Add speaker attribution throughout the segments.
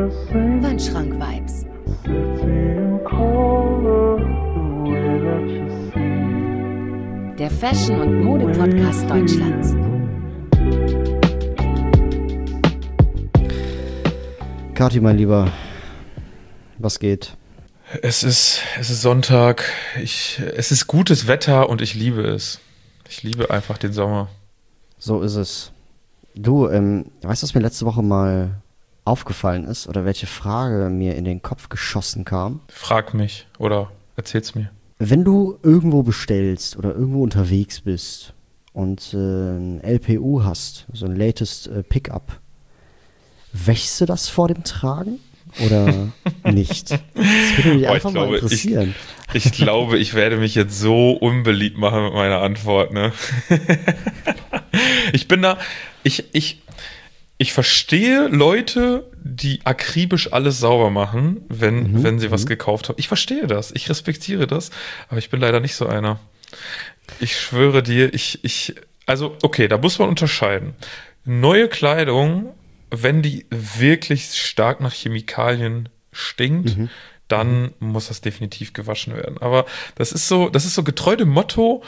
Speaker 1: Wandschrank-Vibes. Der Fashion- und Mode-Podcast Deutschlands.
Speaker 2: Kati, mein Lieber, was geht?
Speaker 3: Es ist Sonntag, es ist gutes Wetter und ich liebe es. Ich liebe einfach den Sommer.
Speaker 2: So ist es. Du, weißt du, was mir letzte Woche mal aufgefallen ist oder welche Frage mir in den Kopf geschossen kam?
Speaker 3: Frag mich oder erzähl's mir.
Speaker 2: Wenn du irgendwo bestellst oder irgendwo unterwegs bist und ein LPU hast, so ein Latest Pickup, wäschst du das vor dem Tragen oder nicht? Das würde mich einfach mal interessieren.
Speaker 3: Ich glaube, ich werde mich jetzt so unbeliebt machen mit meiner Antwort, ne? Ich verstehe Leute, die akribisch alles sauber machen, wenn sie was gekauft haben. Ich verstehe das, ich respektiere das, aber ich bin leider nicht so einer. Ich schwöre dir, also okay, da muss man unterscheiden. Neue Kleidung, wenn die wirklich stark nach Chemikalien stinkt, dann muss das definitiv gewaschen werden. Aber das ist so getreu dem Motto,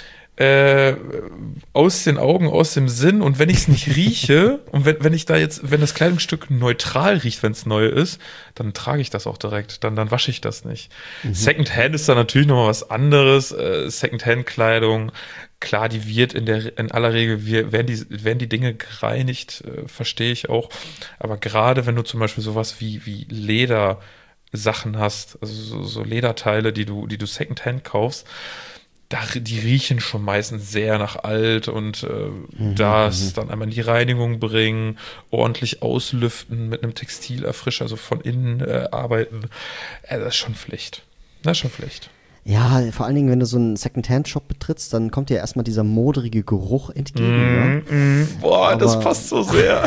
Speaker 3: aus den Augen, aus dem Sinn, und wenn ich es nicht rieche und wenn das Kleidungsstück neutral riecht, wenn es neu ist, dann trage ich das auch direkt, dann wasche ich das nicht. Secondhand ist da natürlich nochmal was anderes. Secondhand-Kleidung, klar, die wird in aller Regel werden die Dinge gereinigt, verstehe ich auch, aber gerade wenn du zum Beispiel sowas wie Ledersachen hast, also so Lederteile, die du Secondhand kaufst, die riechen schon meistens sehr nach alt und das dann einmal in die Reinigung bringen, ordentlich auslüften, mit einem Textilerfrischer, also von innen arbeiten. Das ist schon Pflicht. Das ist schon Pflicht.
Speaker 2: Ja, vor allen Dingen, wenn du so einen Secondhand-Shop betrittst, dann kommt dir erstmal dieser modrige Geruch entgegen. Ne?
Speaker 3: Boah, das passt so sehr.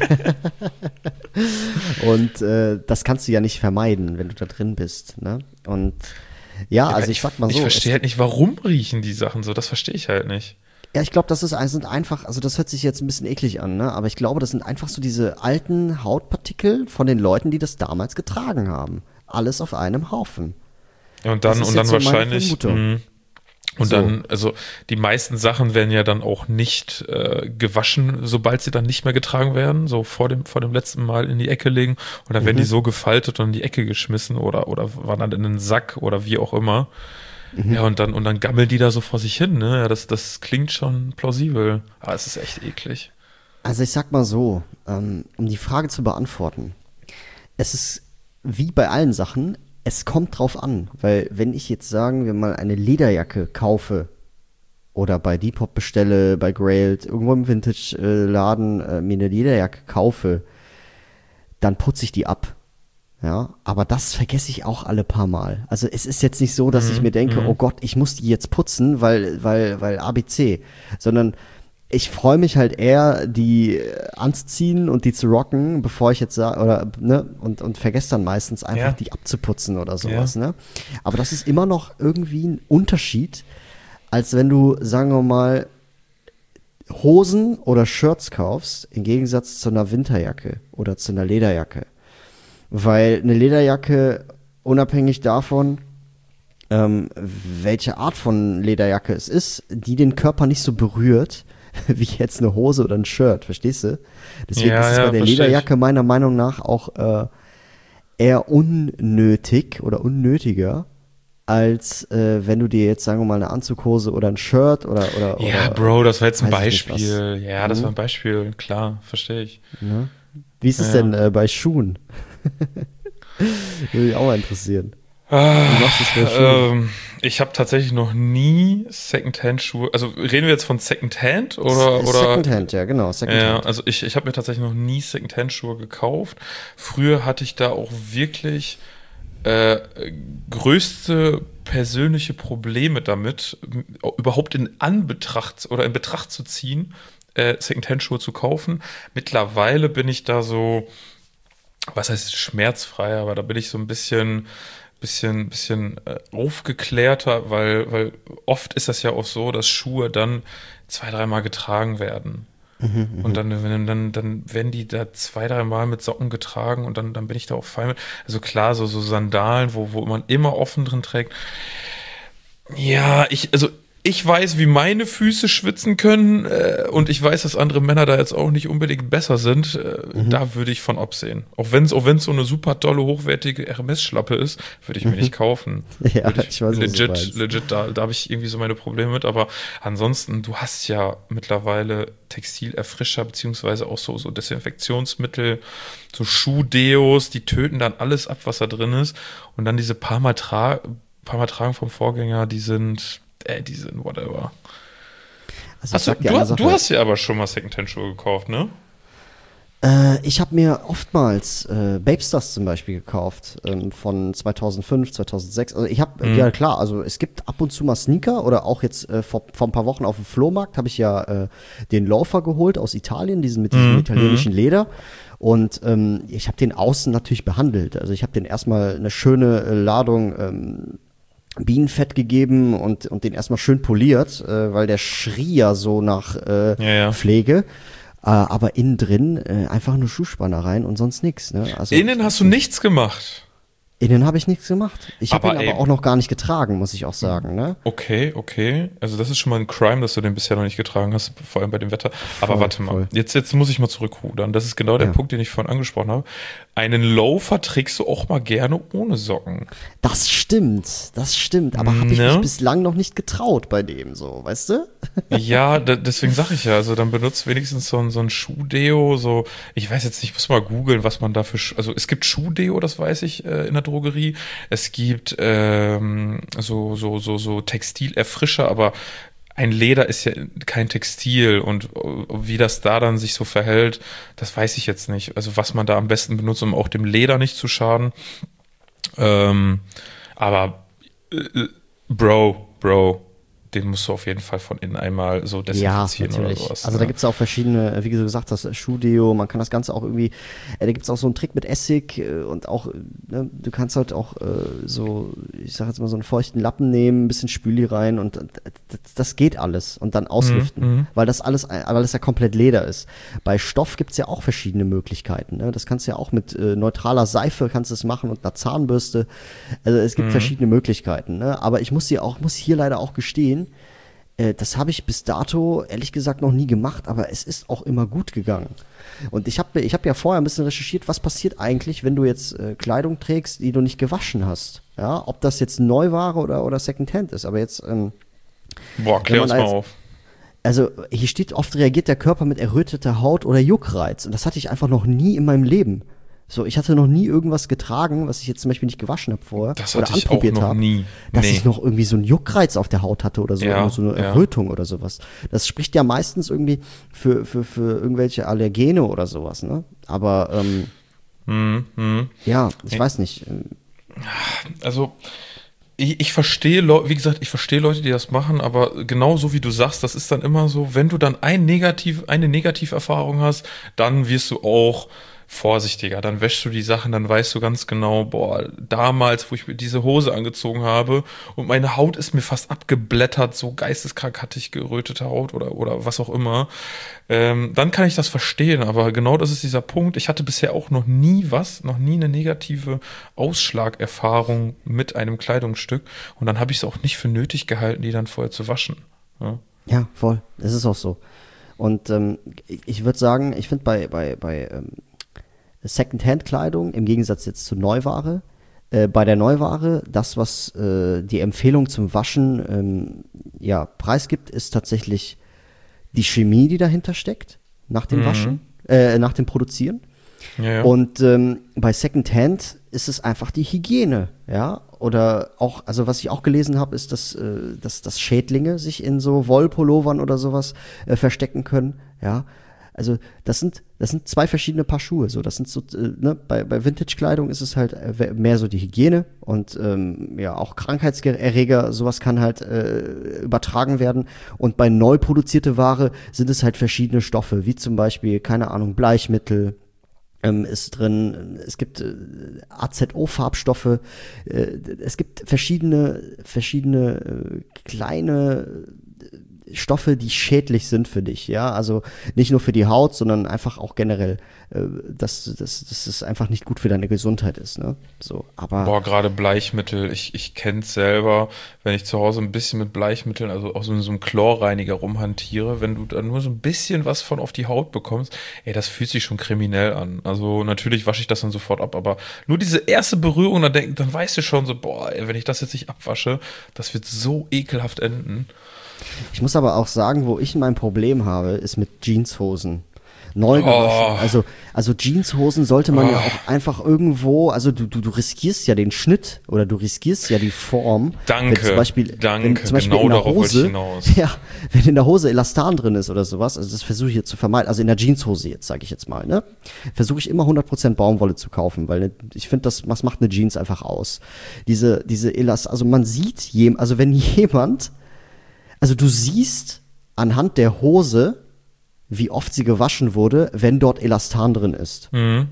Speaker 2: Und das kannst du ja nicht vermeiden, wenn du da drin bist. Ne? Und ja, also ich sag mal so.
Speaker 3: Ich verstehe halt nicht, warum riechen die Sachen so, das verstehe ich halt nicht.
Speaker 2: Ja, ich glaube, sind einfach, also das hört sich jetzt ein bisschen eklig an, ne? Aber ich glaube, das sind einfach so diese alten Hautpartikel von den Leuten, die das damals getragen haben. Alles auf einem Haufen.
Speaker 3: Ja, und dann so wahrscheinlich. Und
Speaker 2: so.
Speaker 3: dann, also die meisten Sachen werden ja dann auch nicht gewaschen, sobald sie dann nicht mehr getragen werden, so vor dem letzten Mal in die Ecke legen, und dann werden die so gefaltet und in die Ecke geschmissen oder waren dann in einen Sack oder wie auch immer. Ja, und dann gammeln die da so vor sich hin, ne? Ja, das klingt schon plausibel, aber es ist echt eklig.
Speaker 2: Also ich sag mal so, um die Frage zu beantworten, es ist wie bei allen Sachen, es kommt drauf an, weil wenn ich jetzt, sagen wir mal, eine Lederjacke kaufe oder bei Depop bestelle, bei Grailed, irgendwo im Vintage-Laden mir eine Lederjacke kaufe, dann putze ich die ab. Ja, aber das vergesse ich auch alle paar Mal. Also es ist jetzt nicht so, dass ich mir denke, oh Gott, ich muss die jetzt putzen, weil ABC, sondern ich freue mich halt eher, die anzuziehen und die zu rocken, bevor ich jetzt sage, oder, ne, und vergesse dann meistens einfach, die abzuputzen oder sowas, ne. Aber das ist immer noch irgendwie ein Unterschied, als wenn du, sagen wir mal, Hosen oder Shirts kaufst, im Gegensatz zu einer Winterjacke oder zu einer Lederjacke. Weil eine Lederjacke, unabhängig davon, welche Art von Lederjacke es ist, die den Körper nicht so berührt, wie jetzt eine Hose oder ein Shirt, verstehst du? Deswegen ist es bei der Lederjacke meiner Meinung nach auch eher unnötig oder unnötiger, als wenn du dir jetzt, sagen wir mal, eine Anzughose oder ein Shirt oder
Speaker 3: ja, Bro, das war jetzt ein Beispiel. Ja, das war ein Beispiel, klar, verstehe ich.
Speaker 2: Ja. Wie ist es denn bei Schuhen? Würde mich auch mal interessieren.
Speaker 3: Ich habe tatsächlich noch nie Secondhand-Schuhe. Also reden wir jetzt von Secondhand oder?
Speaker 2: Secondhand, ja, genau. Secondhand.
Speaker 3: Ja, also ich habe mir tatsächlich noch nie Secondhand-Schuhe gekauft. Früher hatte ich da auch wirklich größte persönliche Probleme damit, überhaupt in Betracht zu ziehen, Secondhand-Schuhe zu kaufen. Mittlerweile bin ich da so, was heißt schmerzfrei, aber da bin ich so ein bisschen aufgeklärter, weil oft ist das ja auch so, dass Schuhe dann 2-3 Mal getragen werden. Und dann werden die da 2, 3 Mal mit Socken getragen und dann bin ich da auch fein mit. Also klar, so Sandalen, wo man immer offen drin trägt. Ja, ich weiß, wie meine Füße schwitzen können und ich weiß, dass andere Männer da jetzt auch nicht unbedingt besser sind. Da würde ich von absehen. Auch wenn es so eine super tolle, hochwertige Hermes-Schlappe ist, würde ich mir nicht kaufen.
Speaker 2: Ja, ich weiß,
Speaker 3: legit, da habe ich irgendwie so meine Probleme mit. Aber ansonsten, du hast ja mittlerweile Textilerfrischer beziehungsweise auch so Desinfektionsmittel, so Schuhdeos, die töten dann alles ab, was da drin ist. Und dann diese paar Mal tragen vom Vorgänger, die sind whatever.
Speaker 2: Also
Speaker 3: Du hast ja aber schon mal Secondhand-Schuhe gekauft, ne?
Speaker 2: Ich habe mir oftmals Babestars zum Beispiel gekauft, von 2005, 2006. Also ich habe, ja klar, also es gibt ab und zu mal Sneaker oder auch jetzt vor ein paar Wochen auf dem Flohmarkt habe ich ja den Loafer geholt aus Italien, mit diesem italienischen Leder. Und ich habe den außen natürlich behandelt. Also ich habe den erstmal eine schöne Ladung Bienenfett gegeben und den erstmal schön poliert, weil der schrie ja so nach Pflege. Aber innen drin einfach nur Schuhspanner rein und sonst nichts. Ne? Also,
Speaker 3: innen hast du nichts gemacht?
Speaker 2: Innen habe ich nichts gemacht. Ich habe ihn
Speaker 3: aber
Speaker 2: aber auch noch gar nicht getragen, muss ich auch sagen. Ne?
Speaker 3: Okay. Also das ist schon mal ein Crime, dass du den bisher noch nicht getragen hast, vor allem bei dem Wetter. Aber warte mal, jetzt muss ich mal zurückrudern. Das ist genau der Punkt, den ich vorhin angesprochen habe. Einen Loafer trägst du auch mal gerne ohne Socken.
Speaker 2: Das stimmt. Aber habe ich mich bislang noch nicht getraut bei dem so, weißt du?
Speaker 3: Ja, deswegen sage ich ja, also dann benutzt wenigstens so ein Schuhdeo, so, ich weiß jetzt nicht, ich muss mal googeln, was man da also es gibt Schuhdeo, das weiß ich, in der Drogerie. Es gibt so Textilerfrischer, aber ein Leder ist ja kein Textil und wie das da dann sich so verhält, das weiß ich jetzt nicht. Also was man da am besten benutzt, um auch dem Leder nicht zu schaden. Aber Bro, den musst du auf jeden Fall von innen einmal so desinfizieren oder sowas.
Speaker 2: Also da gibt es auch verschiedene, wie du gesagt hast, Schuhdeo, man kann das Ganze auch irgendwie, da gibt es auch so einen Trick mit Essig und auch, ne, du kannst halt auch ich sag jetzt mal so einen feuchten Lappen nehmen, ein bisschen Spüli rein und das geht alles und dann auslüften, weil das alles ja komplett Leder ist. Bei Stoff gibt es ja auch verschiedene Möglichkeiten, ne? Das kannst du ja auch mit neutraler Seife kannst du es machen und einer Zahnbürste, also es gibt verschiedene Möglichkeiten, ne? Aber ich muss hier leider auch gestehen, das habe ich bis dato, ehrlich gesagt, noch nie gemacht, aber es ist auch immer gut gegangen. Und ich hab ja vorher ein bisschen recherchiert, was passiert eigentlich, wenn du jetzt Kleidung trägst, die du nicht gewaschen hast. Ja, ob das jetzt Neuware oder Secondhand ist. Aber jetzt
Speaker 3: klär uns mal auf.
Speaker 2: Also hier steht, oft reagiert der Körper mit erröteter Haut oder Juckreiz. Und das hatte ich einfach noch nie in meinem Leben. So, ich hatte noch nie irgendwas getragen, was ich jetzt zum Beispiel nicht gewaschen habe vorher.
Speaker 3: Das hatte ich auch noch nie.
Speaker 2: Dass ich noch irgendwie so einen Juckreiz auf der Haut hatte oder so,
Speaker 3: ja,
Speaker 2: so eine Errötung oder sowas. Das spricht ja meistens irgendwie für irgendwelche Allergene oder sowas, ne? Aber, ja, ich weiß nicht.
Speaker 3: Also, ich verstehe, wie gesagt, ich verstehe Leute, die das machen, aber genau so wie du sagst, das ist dann immer so, wenn du dann eine Negativerfahrung hast, dann wirst du auch vorsichtiger, dann wäschst du die Sachen, dann weißt du ganz genau, boah, damals, wo ich mir diese Hose angezogen habe und meine Haut ist mir fast abgeblättert, so geisteskrank hatte ich gerötete Haut oder was auch immer, dann kann ich das verstehen, aber genau das ist dieser Punkt. Ich hatte bisher auch noch nie eine negative Ausschlagerfahrung mit einem Kleidungsstück und dann habe ich es auch nicht für nötig gehalten, die dann vorher zu waschen.
Speaker 2: Ja, voll, es ist auch so. Und ich würde sagen, ich finde bei Secondhand-Kleidung, im Gegensatz jetzt zu Neuware, bei der Neuware, das, was die Empfehlung zum Waschen preisgibt, ist tatsächlich die Chemie, die dahinter steckt, nach dem Waschen, nach dem Produzieren.
Speaker 3: Ja.
Speaker 2: Und bei Secondhand ist es einfach die Hygiene, ja. Oder auch, also was ich auch gelesen habe, ist, dass Schädlinge sich in so Wollpullovern oder sowas verstecken können, ja. Also das sind 2 verschiedene Paar Schuhe. So, das sind so, bei Vintage-Kleidung ist es halt mehr so die Hygiene und auch Krankheitserreger, sowas kann halt übertragen werden. Und bei neu produzierte Ware sind es halt verschiedene Stoffe, wie zum Beispiel, keine Ahnung, Bleichmittel ist drin, es gibt AZO-Farbstoffe, es gibt verschiedene kleine Stoffe, die schädlich sind für dich, ja, also nicht nur für die Haut, sondern einfach auch generell, dass es einfach nicht gut für deine Gesundheit ist, ne? So, aber
Speaker 3: Boah, gerade Bleichmittel, ich kenn's selber, wenn ich zu Hause ein bisschen mit Bleichmitteln, also auch so in so einem Chlorreiniger rumhantiere, wenn du dann nur so ein bisschen was von auf die Haut bekommst, ey, das fühlt sich schon kriminell an. Also natürlich wasche ich das dann sofort ab, aber nur diese erste Berührung, dann weißt du schon so, boah, ey, wenn ich das jetzt nicht abwasche, das wird so ekelhaft enden.
Speaker 2: ich muss aber auch sagen, wo ich mein Problem habe, ist mit Jeanshosen. Neu gewaschen. Also Jeanshosen sollte man ja auch einfach irgendwo, also du riskierst ja den Schnitt oder du riskierst ja die Form.
Speaker 3: Danke,
Speaker 2: wenn zum Beispiel
Speaker 3: genau
Speaker 2: in der
Speaker 3: darauf wollte ich
Speaker 2: Hose,
Speaker 3: hinaus.
Speaker 2: ja, wenn in der Hose Elastan drin ist oder sowas, also das versuche ich jetzt zu vermeiden, also in der Jeanshose jetzt, sage ich jetzt mal, ne, versuche ich immer 100% Baumwolle zu kaufen, weil ich finde, was macht eine Jeans einfach aus. Diese Elastan, also man sieht also wenn jemand, also du siehst anhand der Hose, wie oft sie gewaschen wurde, wenn dort Elastan drin ist.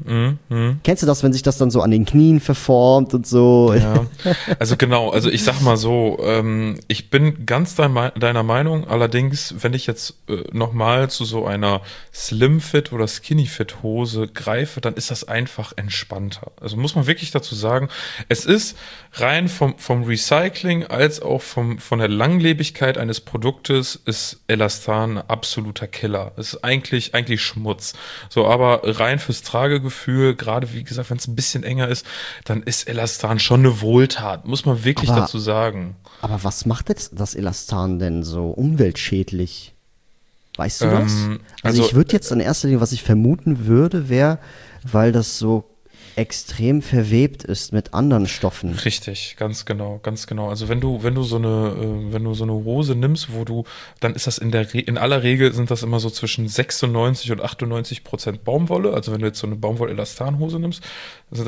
Speaker 2: Kennst du das, wenn sich das dann so an den Knien verformt und so?
Speaker 3: Ja, also genau, also ich sag mal so, ich bin ganz deiner Meinung, allerdings, wenn ich jetzt nochmal zu so einer Slim-Fit oder Skinny-Fit-Hose greife, dann ist das einfach entspannter. Also muss man wirklich dazu sagen, es ist rein vom Recycling als auch von der Langlebigkeit eines Produktes ist Elastan ein absoluter Killer. Ist eigentlich Schmutz. So, aber rein fürs Tragegefühl, gerade wie gesagt, wenn es ein bisschen enger ist, dann ist Elastan schon eine Wohltat, muss man wirklich dazu sagen.
Speaker 2: Aber was macht jetzt das Elastan denn so umweltschädlich? Weißt du das? Also ich würde jetzt in erster Linie, was ich vermuten würde, wäre, weil das so extrem verwebt ist mit anderen Stoffen.
Speaker 3: Richtig, ganz genau. Also wenn du so eine Hose nimmst, dann ist das in aller Regel sind das immer so zwischen 96 und 98% Baumwolle. Also wenn du jetzt so eine Baumwoll-Elastan-Hose nimmst, sind da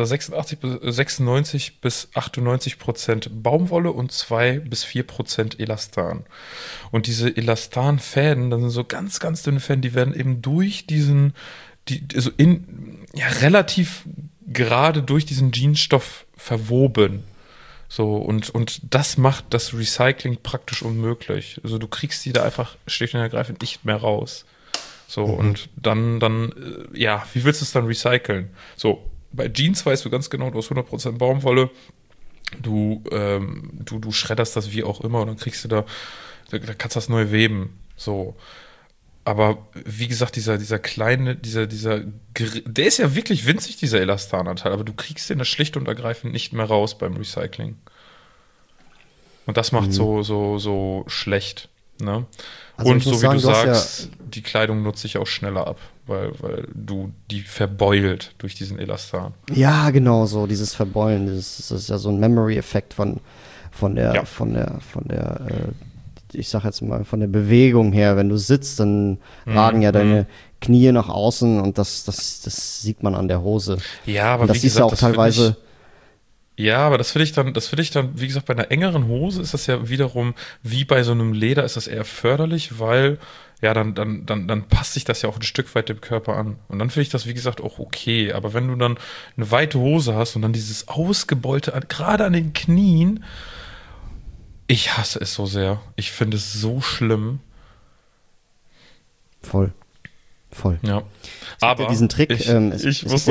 Speaker 3: 96 bis 98% Baumwolle und 2 bis 4% Elastan. Und diese Elastan-Fäden, das sind so ganz, ganz dünne Fäden, die werden eben durch relativ gerade durch diesen Jeansstoff verwoben. So, und das macht das Recycling praktisch unmöglich. Also du kriegst die da einfach schlicht und ergreifend nicht mehr raus. So, und dann, wie willst du es dann recyceln? So, bei Jeans weißt du ganz genau, du hast 100% Baumwolle, du schredderst das wie auch immer und dann kriegst du da kannst du das neu weben. So. Aber wie gesagt, dieser kleine, der ist ja wirklich winzig, dieser Elastananteil, aber du kriegst den da schlicht und ergreifend nicht mehr raus beim Recycling. Und das macht so schlecht. Ne?
Speaker 2: Also
Speaker 3: und so wie
Speaker 2: sagen,
Speaker 3: du sagst, die Kleidung nutzt sich auch schneller ab, weil du die verbeult durch diesen Elastan.
Speaker 2: Ja, genau, so dieses Verbeulen, das ist ja so ein Memory-Effekt von der ich sag jetzt mal, von der Bewegung her, wenn du sitzt, dann ragen ja deine Knie nach außen und das sieht man an der Hose.
Speaker 3: Ja, aber
Speaker 2: und das
Speaker 3: wie gesagt,
Speaker 2: ist ja auch teilweise.
Speaker 3: Aber das will ich dann, wie gesagt, bei einer engeren Hose ist das ja wiederum, wie bei so einem Leder, ist das eher förderlich, weil, ja, dann passt sich das ja auch ein Stück weit dem Körper an. Und dann finde ich das, wie gesagt, auch okay. Aber wenn du dann eine weite Hose hast und dann dieses Ausgebeulte, gerade an den Knien, ich hasse es so sehr. Ich finde es so schlimm.
Speaker 2: Voll.
Speaker 3: Ja.
Speaker 2: Aber ja diesen Trick.
Speaker 3: Ich muss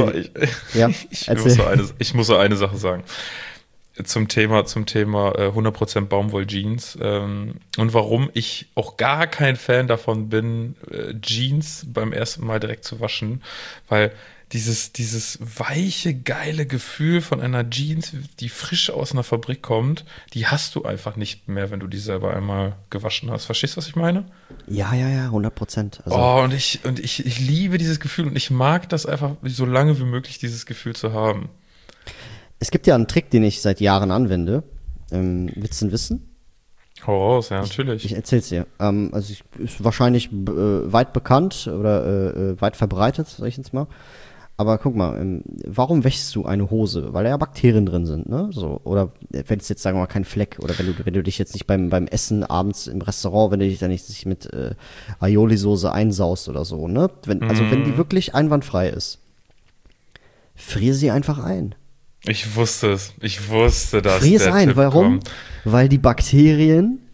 Speaker 3: so eine Sache sagen. Zum Thema 100% Baumwoll-Jeans und warum ich auch gar kein Fan davon bin, Jeans beim ersten Mal direkt zu waschen, weil dieses weiche, geile Gefühl von einer Jeans, die frisch aus einer Fabrik kommt, die hast du einfach nicht mehr, wenn du die selber einmal gewaschen hast. Verstehst du, was ich meine?
Speaker 2: Ja, 100%.
Speaker 3: Also und ich liebe dieses Gefühl und ich mag das einfach so lange wie möglich, dieses Gefühl zu haben.
Speaker 2: Es gibt ja einen Trick, den ich seit Jahren anwende. Willst du ihn wissen?
Speaker 3: Hau raus, ja, natürlich.
Speaker 2: Ich erzähl's dir. Also ist wahrscheinlich weit bekannt oder weit verbreitet, sag ich jetzt mal. Aber guck mal, warum wäschst du eine Hose? Weil da ja Bakterien drin sind, ne? So, oder wenn es jetzt, sagen wir mal, kein Fleck, oder wenn du dich jetzt nicht beim Essen abends im Restaurant, wenn du dich da nicht mit Aioli-Soße einsaust oder so, ne? Wenn die wirklich einwandfrei ist, friere sie einfach ein.
Speaker 3: Ich wusste das.
Speaker 2: Friere es ein. Warum? Weil die Bakterien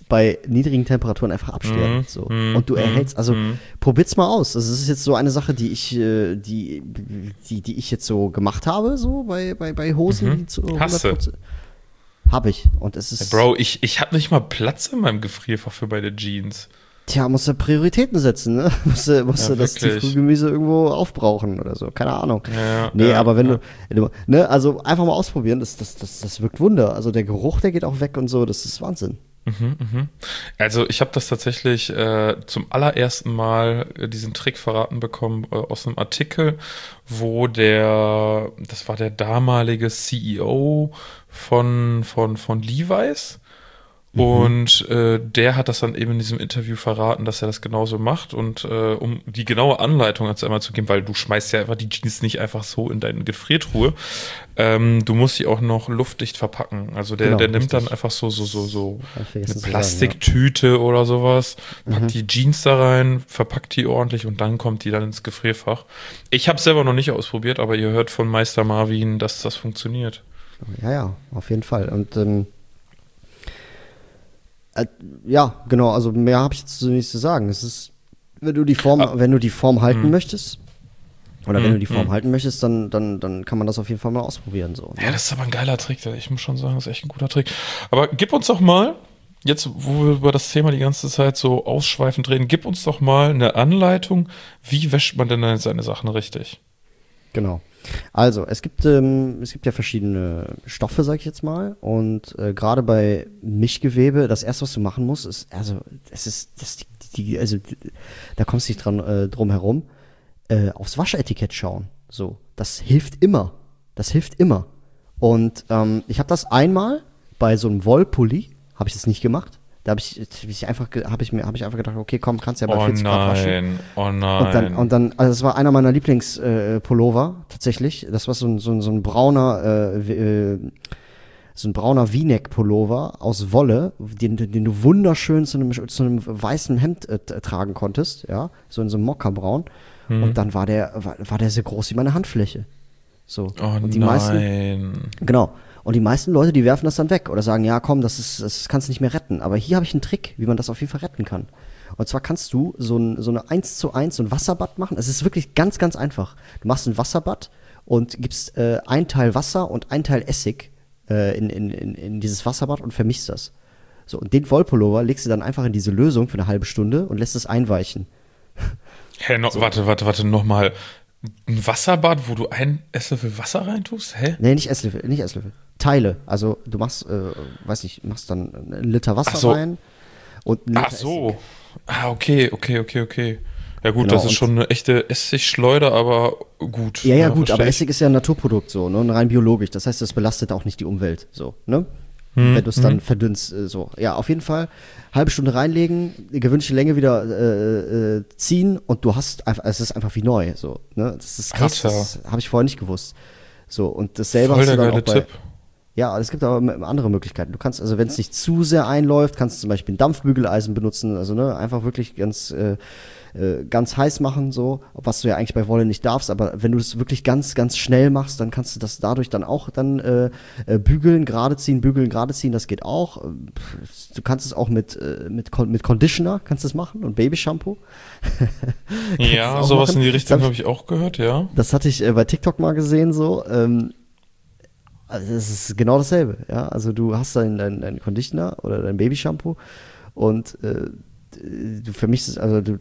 Speaker 2: bei niedrigen Temperaturen einfach absterben. So. Und du erhältst, also probiert's mal aus. Also es ist jetzt so eine Sache, die ich jetzt so gemacht habe, so bei Hosen, die zu 100%. Habe ich. Und es ist.
Speaker 3: Bro, ich habe nicht mal Platz in meinem Gefrierfach für meine Jeans.
Speaker 2: Tja, musst du Prioritäten setzen, ne? Musst du das
Speaker 3: wirklich.
Speaker 2: Tiefkühlgemüse irgendwo aufbrauchen oder so. Keine Ahnung.
Speaker 3: Ja,
Speaker 2: aber wenn du, ne, also einfach mal ausprobieren, das wirkt Wunder. Also der Geruch, der geht auch weg und so, das ist Wahnsinn.
Speaker 3: Also ich habe das tatsächlich zum allerersten Mal diesen Trick verraten bekommen aus einem Artikel, wo das war der damalige CEO von Levi's. Und der hat das dann eben in diesem Interview verraten, dass er das genauso macht. Und um die genaue Anleitung jetzt einmal zu geben, weil du schmeißt ja einfach die Jeans nicht einfach so in deine Gefriertruhe. Du musst sie auch noch luftdicht verpacken. Also der nimmt dann einfach so eine Plastiktüte oder sowas, packt die Jeans da rein, verpackt die ordentlich und dann kommt die dann ins Gefrierfach. Ich habe es selber noch nicht ausprobiert, aber ihr hört von Meister Marvin, dass das funktioniert.
Speaker 2: Ja, auf jeden Fall. Und ja, genau, also mehr habe ich jetzt nicht zu sagen. Es ist, wenn du die Form halten möchtest, oder wenn du die Form halten möchtest, dann kann man das auf jeden Fall mal ausprobieren. So, ne?
Speaker 3: Ja, das ist aber ein geiler Trick. Ich muss schon sagen, das ist echt ein guter Trick. Aber gib uns doch mal, jetzt wo wir über das Thema die ganze Zeit so ausschweifend reden, gib uns doch mal eine Anleitung, wie wäscht man denn seine Sachen richtig?
Speaker 2: Genau. Also, es gibt ja verschiedene Stoffe, sag ich jetzt mal. Und gerade bei Mischgewebe, das erste, was du machen musst, ist, da kommst du nicht drum herum, aufs Waschetikett schauen. So, das hilft immer. Und ich habe das einmal bei so einem Wollpulli, habe ich das nicht gemacht. Da habe ich einfach gedacht, okay, komm, kannst ja bei 40 Grad waschen.
Speaker 3: Oh nein.
Speaker 2: Und dann, also das war einer meiner Lieblingspullover, tatsächlich. Das war so ein brauner V-Neck-Pullover aus Wolle, den du wunderschön zu einem weißen Hemd tragen konntest, ja, so in so einem Mokkabraun. Und dann war der so groß wie meine Handfläche. So. Und die meisten, genau. Und die meisten Leute, die werfen das dann weg oder sagen, ja komm, das kannst du nicht mehr retten. Aber hier habe ich einen Trick, wie man das auf jeden Fall retten kann. Und zwar kannst du so eine 1:1, so ein Wasserbad machen. Es ist wirklich ganz, ganz einfach. Du machst ein Wasserbad und gibst ein Teil Wasser und ein Teil Essig in dieses Wasserbad und vermischst das. So, und den Wollpullover legst du dann einfach in diese Lösung für eine halbe Stunde und lässt es einweichen.
Speaker 3: So. Warte, nochmal. Ein Wasserbad, wo du einen Esslöffel Wasser reintust? Hä?
Speaker 2: Nee, nicht Esslöffel. Teile. Also du machst, machst dann einen Liter Wasser rein und einen Liter Essig.
Speaker 3: Okay. Ja gut,
Speaker 2: Genau,
Speaker 3: das ist schon eine echte Essigschleuder, aber gut.
Speaker 2: Ja, gut, aber Essig ist ja ein Naturprodukt so, ne, und rein biologisch. Das heißt, das belastet auch nicht die Umwelt, so, ne? Wenn du es dann verdünnst, so. Ja, auf jeden Fall, halbe Stunde reinlegen, die gewünschte Länge wieder ziehen und du hast einfach, es ist einfach wie neu, so, ne? Das ist krass,
Speaker 3: Alter.
Speaker 2: das habe ich vorher nicht gewusst. So, und dasselbe
Speaker 3: Voll
Speaker 2: hast du
Speaker 3: der
Speaker 2: dann
Speaker 3: geile
Speaker 2: auch bei,
Speaker 3: Tipp.
Speaker 2: ja, es gibt aber andere Möglichkeiten. Du kannst, also wenn es nicht zu sehr einläuft, kannst du zum Beispiel ein Dampfbügeleisen benutzen, also ne, einfach wirklich ganz heiß machen, so, was du ja eigentlich bei Wolle nicht darfst, aber wenn du es wirklich ganz, ganz schnell machst, dann kannst du das dadurch dann auch dann bügeln, gerade ziehen, das geht auch. Du kannst es auch mit Conditioner kannst es machen und Babyshampoo.
Speaker 3: Ja, sowas in die Richtung habe ich auch gehört, ja.
Speaker 2: Das hatte ich bei TikTok mal gesehen, so, also es ist genau dasselbe, ja. Also du hast deinen Conditioner oder dein Babyshampoo und du vermischst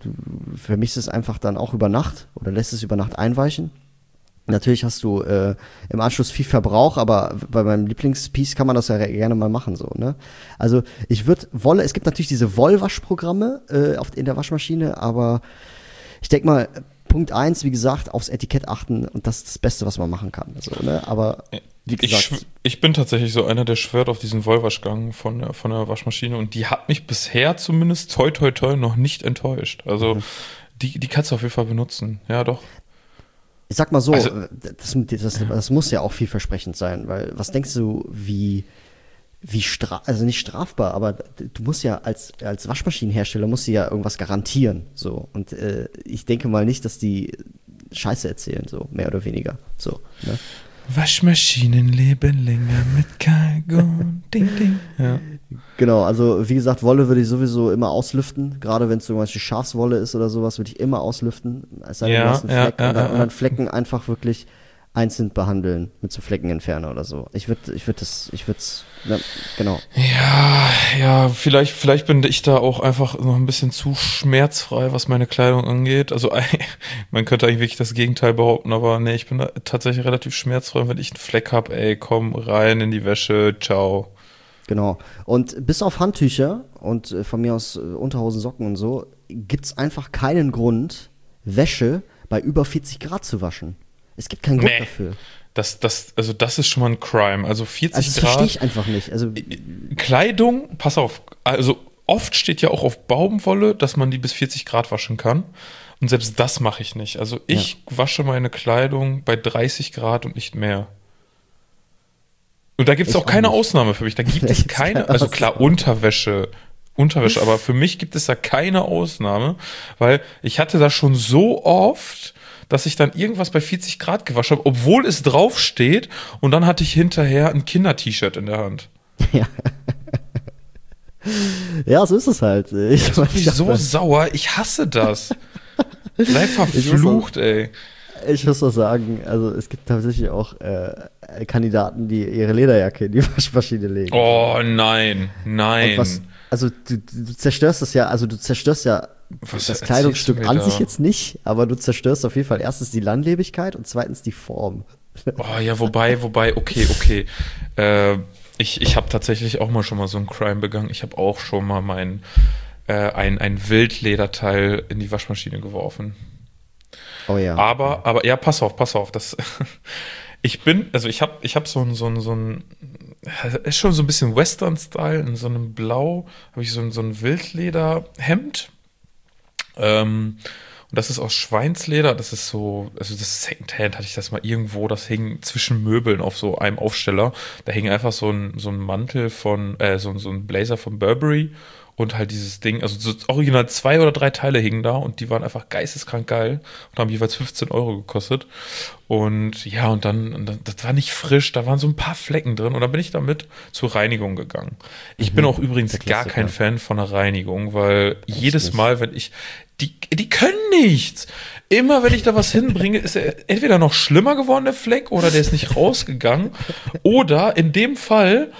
Speaker 2: es einfach dann auch über Nacht oder lässt es über Nacht einweichen. Natürlich hast du im Anschluss viel Verbrauch, aber bei meinem Lieblingspiece kann man das ja gerne mal machen, so, ne? Also es gibt natürlich diese Wollwaschprogramme in der Waschmaschine, aber ich denke mal, Punkt 1, wie gesagt, aufs Etikett achten und das ist das Beste, was man machen kann. So, ne? Aber wie gesagt,
Speaker 3: ich bin tatsächlich so einer, der schwört auf diesen Wollwaschgang von der Waschmaschine und die hat mich bisher zumindest toi noch nicht enttäuscht. Also die kannst du auf jeden Fall benutzen. Ja, doch.
Speaker 2: Ich sag mal so,
Speaker 3: Also,
Speaker 2: das muss ja auch vielversprechend sein, weil was denkst du, also nicht strafbar, aber du musst ja als Waschmaschinenhersteller musst du ja irgendwas garantieren, so. Und ich denke mal nicht, dass die Scheiße erzählen, so, mehr oder weniger, so, ne?
Speaker 3: Waschmaschinen leben länger mit Kalgon. Ding, ding. Ja.
Speaker 2: Genau, also wie gesagt, Wolle würde ich sowieso immer auslüften. Gerade wenn es zum Beispiel Schafswolle ist oder sowas, würde ich immer auslüften. Es sei denn, du hast einen Fleck und dann Flecken einfach wirklich einzeln behandeln mit so Fleckenentferner oder so. Ich würde genau.
Speaker 3: Ja, vielleicht bin ich da auch einfach noch ein bisschen zu schmerzfrei, was meine Kleidung angeht. Also man könnte eigentlich wirklich das Gegenteil behaupten, aber nee, ich bin da tatsächlich relativ schmerzfrei. Wenn ich einen Fleck habe, ey, komm rein in die Wäsche, ciao.
Speaker 2: Genau. Und bis auf Handtücher und von mir aus Unterhosen, Socken und so, gibt's einfach keinen Grund, Wäsche bei über 40 Grad zu waschen. Es gibt keinen Grund dafür.
Speaker 3: Das ist schon mal ein Crime. Also 40
Speaker 2: also das
Speaker 3: Grad.
Speaker 2: Verstehe ich einfach nicht. Also
Speaker 3: Kleidung, pass auf, also oft steht ja auch auf Baumwolle, dass man die bis 40 Grad waschen kann. Und selbst das mache ich nicht. Also ich wasche meine Kleidung bei 30 Grad und nicht mehr. Und da gibt es auch keine Ausnahme für mich. Da gibt es keine, also klar, Unterwäsche, aber für mich gibt es da keine Ausnahme, weil ich hatte das schon so oft, dass ich dann irgendwas bei 40 Grad gewaschen habe, obwohl es draufsteht, und dann hatte ich hinterher ein Kinder-T-Shirt in der Hand.
Speaker 2: Ja, so ist es halt.
Speaker 3: Ich bin so sauer, ich hasse das. Sei verflucht, ey.
Speaker 2: Ich muss doch sagen, also es gibt tatsächlich auch Kandidaten, die ihre Lederjacke in die Waschmaschine legen.
Speaker 3: Oh nein.
Speaker 2: Also du zerstörst das ja, das Kleidungsstück an sich jetzt nicht, aber du zerstörst auf jeden Fall erstens die Langlebigkeit und zweitens die Form.
Speaker 3: Oh ja, wobei, okay. Ich habe tatsächlich auch mal schon mal so einen Crime begangen. Ich habe auch schon mal ein Wildlederteil in die Waschmaschine geworfen.
Speaker 2: Oh ja.
Speaker 3: Aber ja, pass auf. Ich habe so ein ist schon so ein bisschen Western-Style, in so einem Blau habe ich so ein Wildlederhemd. Und das ist aus Schweinsleder, das ist so, also das Secondhand hatte ich das mal irgendwo, das hing zwischen Möbeln auf so einem Aufsteller. Da hing einfach so ein Mantel von, so ein Blazer von Burberry und halt dieses Ding, also so original 2 oder 3 Teile hingen da und die waren einfach geisteskrank geil und haben jeweils 15 Euro gekostet. Und ja, und dann, das war nicht frisch, da waren so ein paar Flecken drin und dann bin ich damit zur Reinigung gegangen. Ich bin auch übrigens gar kein Fan von einer Reinigung, weil jedes Mal, wenn ich, die können nichts. Immer wenn ich da was hinbringe, ist er entweder noch schlimmer geworden, der Fleck, oder der ist nicht rausgegangen. Oder in dem Fall,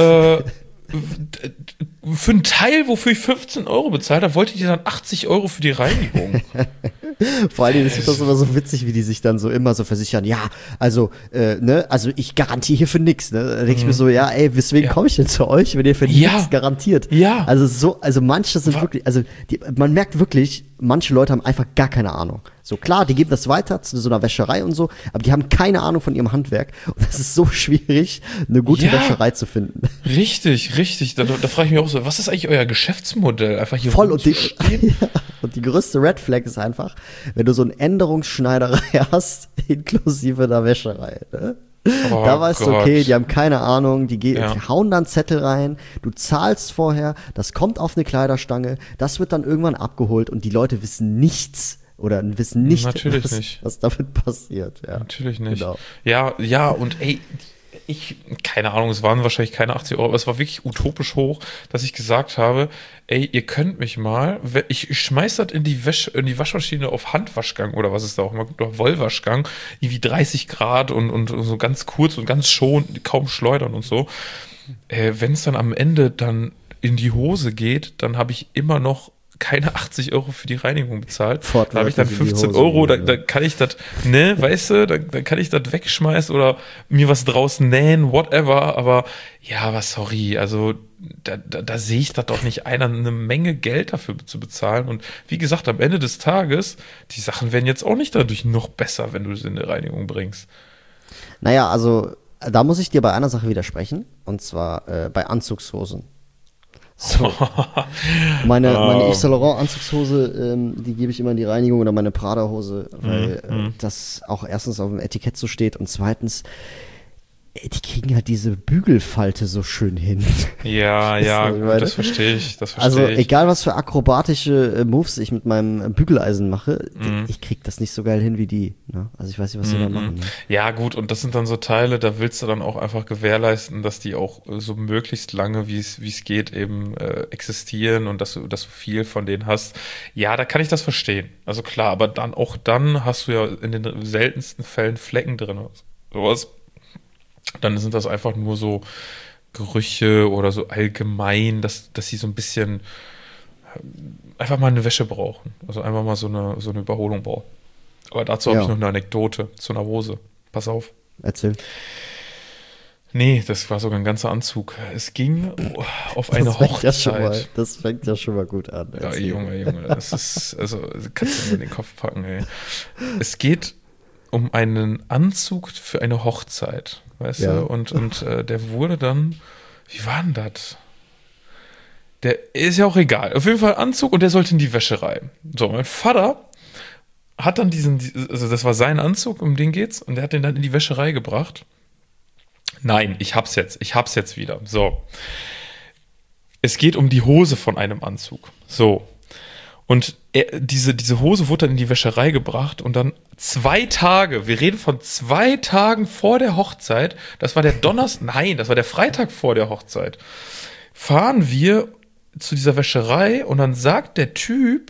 Speaker 3: für einen Teil, wofür ich 15 Euro bezahlt habe, wollte ich dann 80 Euro für die Reinigung.
Speaker 2: Vor allen Dingen ist das immer so witzig, wie die sich dann so immer so versichern, ja, also ich garantiere hier für nichts, ne? Da denke ich mir so, ja, ey, weswegen komme ich denn zu euch, wenn ihr für nichts garantiert? Ja. Also manche sind wirklich, man merkt wirklich, manche Leute haben einfach gar keine Ahnung. So klar, die geben das weiter zu so einer Wäscherei und so, aber die haben keine Ahnung von ihrem Handwerk. Und das ist so schwierig, eine gute Wäscherei zu finden.
Speaker 3: Richtig. Da frage ich mich auch so, was ist eigentlich euer Geschäftsmodell? Einfach hier
Speaker 2: voll und die größte Red Flag ist einfach, wenn du so eine Änderungsschneiderei hast, inklusive einer Wäscherei. Ne? Oh, da weißt du, okay, die haben keine Ahnung, die hauen dann Zettel rein, du zahlst vorher, das kommt auf eine Kleiderstange, das wird dann irgendwann abgeholt und die Leute wissen nichts. Oder wissen nicht, was damit passiert. Ja.
Speaker 3: Natürlich nicht.
Speaker 2: Genau.
Speaker 3: Ja, und ey, keine Ahnung, es waren wahrscheinlich keine 80 Euro, aber es war wirklich utopisch hoch, dass ich gesagt habe, ey, ihr könnt mich mal, ich schmeiß das in die Waschmaschine auf Handwaschgang oder was ist da auch immer, oder Wollwaschgang, irgendwie 30 Grad und so ganz kurz und ganz kaum schleudern und so. Wenn es dann am Ende dann in die Hose geht, dann habe ich immer noch keine 80 Euro für die Reinigung bezahlt. Da habe ich dann 15 Euro, da kann ich das, weißt du, dann kann ich das wegschmeißen oder mir was draus nähen, whatever, aber ja, aber sorry, also da sehe ich das doch nicht ein, eine Menge Geld dafür zu bezahlen und wie gesagt, am Ende des Tages, die Sachen werden jetzt auch nicht dadurch noch besser, wenn du sie in die Reinigung bringst.
Speaker 2: Naja, also da muss ich dir bei einer Sache widersprechen und zwar bei Anzugshosen. So. Meine Yves Saint Laurent Anzugshose, die gebe ich immer in die Reinigung oder meine Prada Hose, weil das auch erstens auf dem Etikett so steht und zweitens, die kriegen halt diese Bügelfalte so schön hin.
Speaker 3: Ja, ja,
Speaker 2: was ich
Speaker 3: gut,
Speaker 2: meine?
Speaker 3: das verstehe ich.
Speaker 2: Also egal, was für akrobatische Moves ich mit meinem Bügeleisen mache, ich krieg das nicht so geil hin wie die. Ne? Also ich weiß nicht, was die da machen. Ne?
Speaker 3: Ja, gut, und das sind dann so Teile, da willst du dann auch einfach gewährleisten, dass die auch so möglichst lange, wie es geht, eben existieren und dass du viel von denen hast. Ja, da kann ich das verstehen. Also klar, aber dann hast du ja in den seltensten Fällen Flecken drin. Sowas. Dann sind das einfach nur so Gerüche oder so allgemein, dass sie so ein bisschen einfach mal eine Wäsche brauchen. Also einfach mal so eine Überholung brauchen. Aber dazu habe ich noch eine Anekdote zu einer Hose. Pass auf.
Speaker 2: Erzähl.
Speaker 3: Nee, das war sogar ein ganzer Anzug. Es ging auf eine Hochzeit.
Speaker 2: Das fängt ja schon mal gut an.
Speaker 3: Ja, Junge, das ist, also kannst du mir in den Kopf packen, ey. Es geht um einen Anzug für eine Hochzeit, weißt du? Und der wurde dann, wie war denn das? Der ist ja auch egal. Auf jeden Fall Anzug und der sollte in die Wäscherei. So, mein Vater hat dann also das war sein Anzug, um den geht's, und der hat den dann in die Wäscherei gebracht. Nein, ich hab's jetzt wieder. So. Es geht um die Hose von einem Anzug. So. Und diese Hose wurde dann in die Wäscherei gebracht und dann 2 Tage, wir reden von 2 Tagen vor der Hochzeit, das war der das war der Freitag vor der Hochzeit, fahren wir zu dieser Wäscherei und dann sagt der Typ,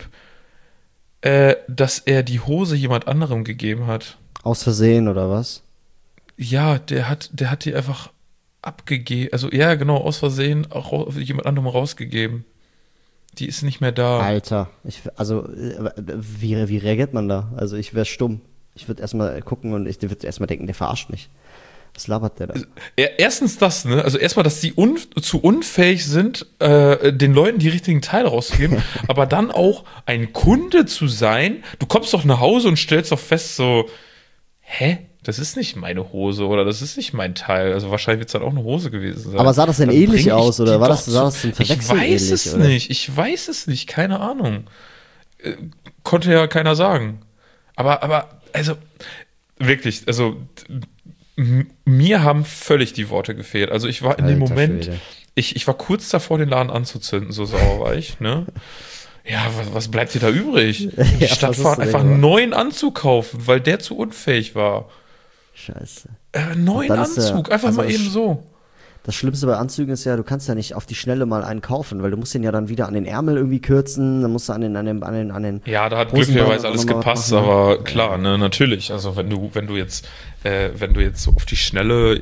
Speaker 3: dass er die Hose jemand anderem gegeben hat.
Speaker 2: Aus Versehen oder was?
Speaker 3: Ja, der hat die einfach abgegeben, also ja, genau, aus Versehen auch jemand anderem rausgegeben. Die ist nicht mehr da.
Speaker 2: Alter, wie reagiert man da? Also ich wäre stumm. Ich würde erstmal gucken und ich würde erstmal denken, der verarscht mich. Was labert der da?
Speaker 3: Erstens das, ne? Also erstmal, dass die zu unfähig sind, den Leuten die richtigen Teile rauszugeben, aber dann auch ein Kunde zu sein. Du kommst doch nach Hause und stellst doch fest so, hä? Das ist nicht meine Hose oder das ist nicht mein Teil. Also wahrscheinlich wird es dann auch eine Hose gewesen sein.
Speaker 2: Aber sah das denn ähnlich aus oder sah das zum Verwechseln ähnlich?
Speaker 3: Ich weiß es nicht, keine Ahnung. Konnte ja keiner sagen. Aber, also, wirklich, also, mir haben völlig die Worte gefehlt. Also ich war in dem Moment, ich war kurz davor, den Laden anzuzünden, so sauer war ich, ne? Ja, was bleibt dir da übrig? Stadtfahren einfach einen neuen Anzug kaufen, weil der zu unfähig war.
Speaker 2: Scheiße.
Speaker 3: Neuen Anzug, einfach mal eben so.
Speaker 2: Das Schlimmste bei Anzügen ist ja, du kannst ja nicht auf die Schnelle mal einen kaufen, weil du musst den ja dann wieder an den Ärmel irgendwie kürzen, dann musst du an den
Speaker 3: Ja, da hat glücklicherweise alles gepasst, aber klar, ne, natürlich. Also wenn du jetzt so auf die Schnelle,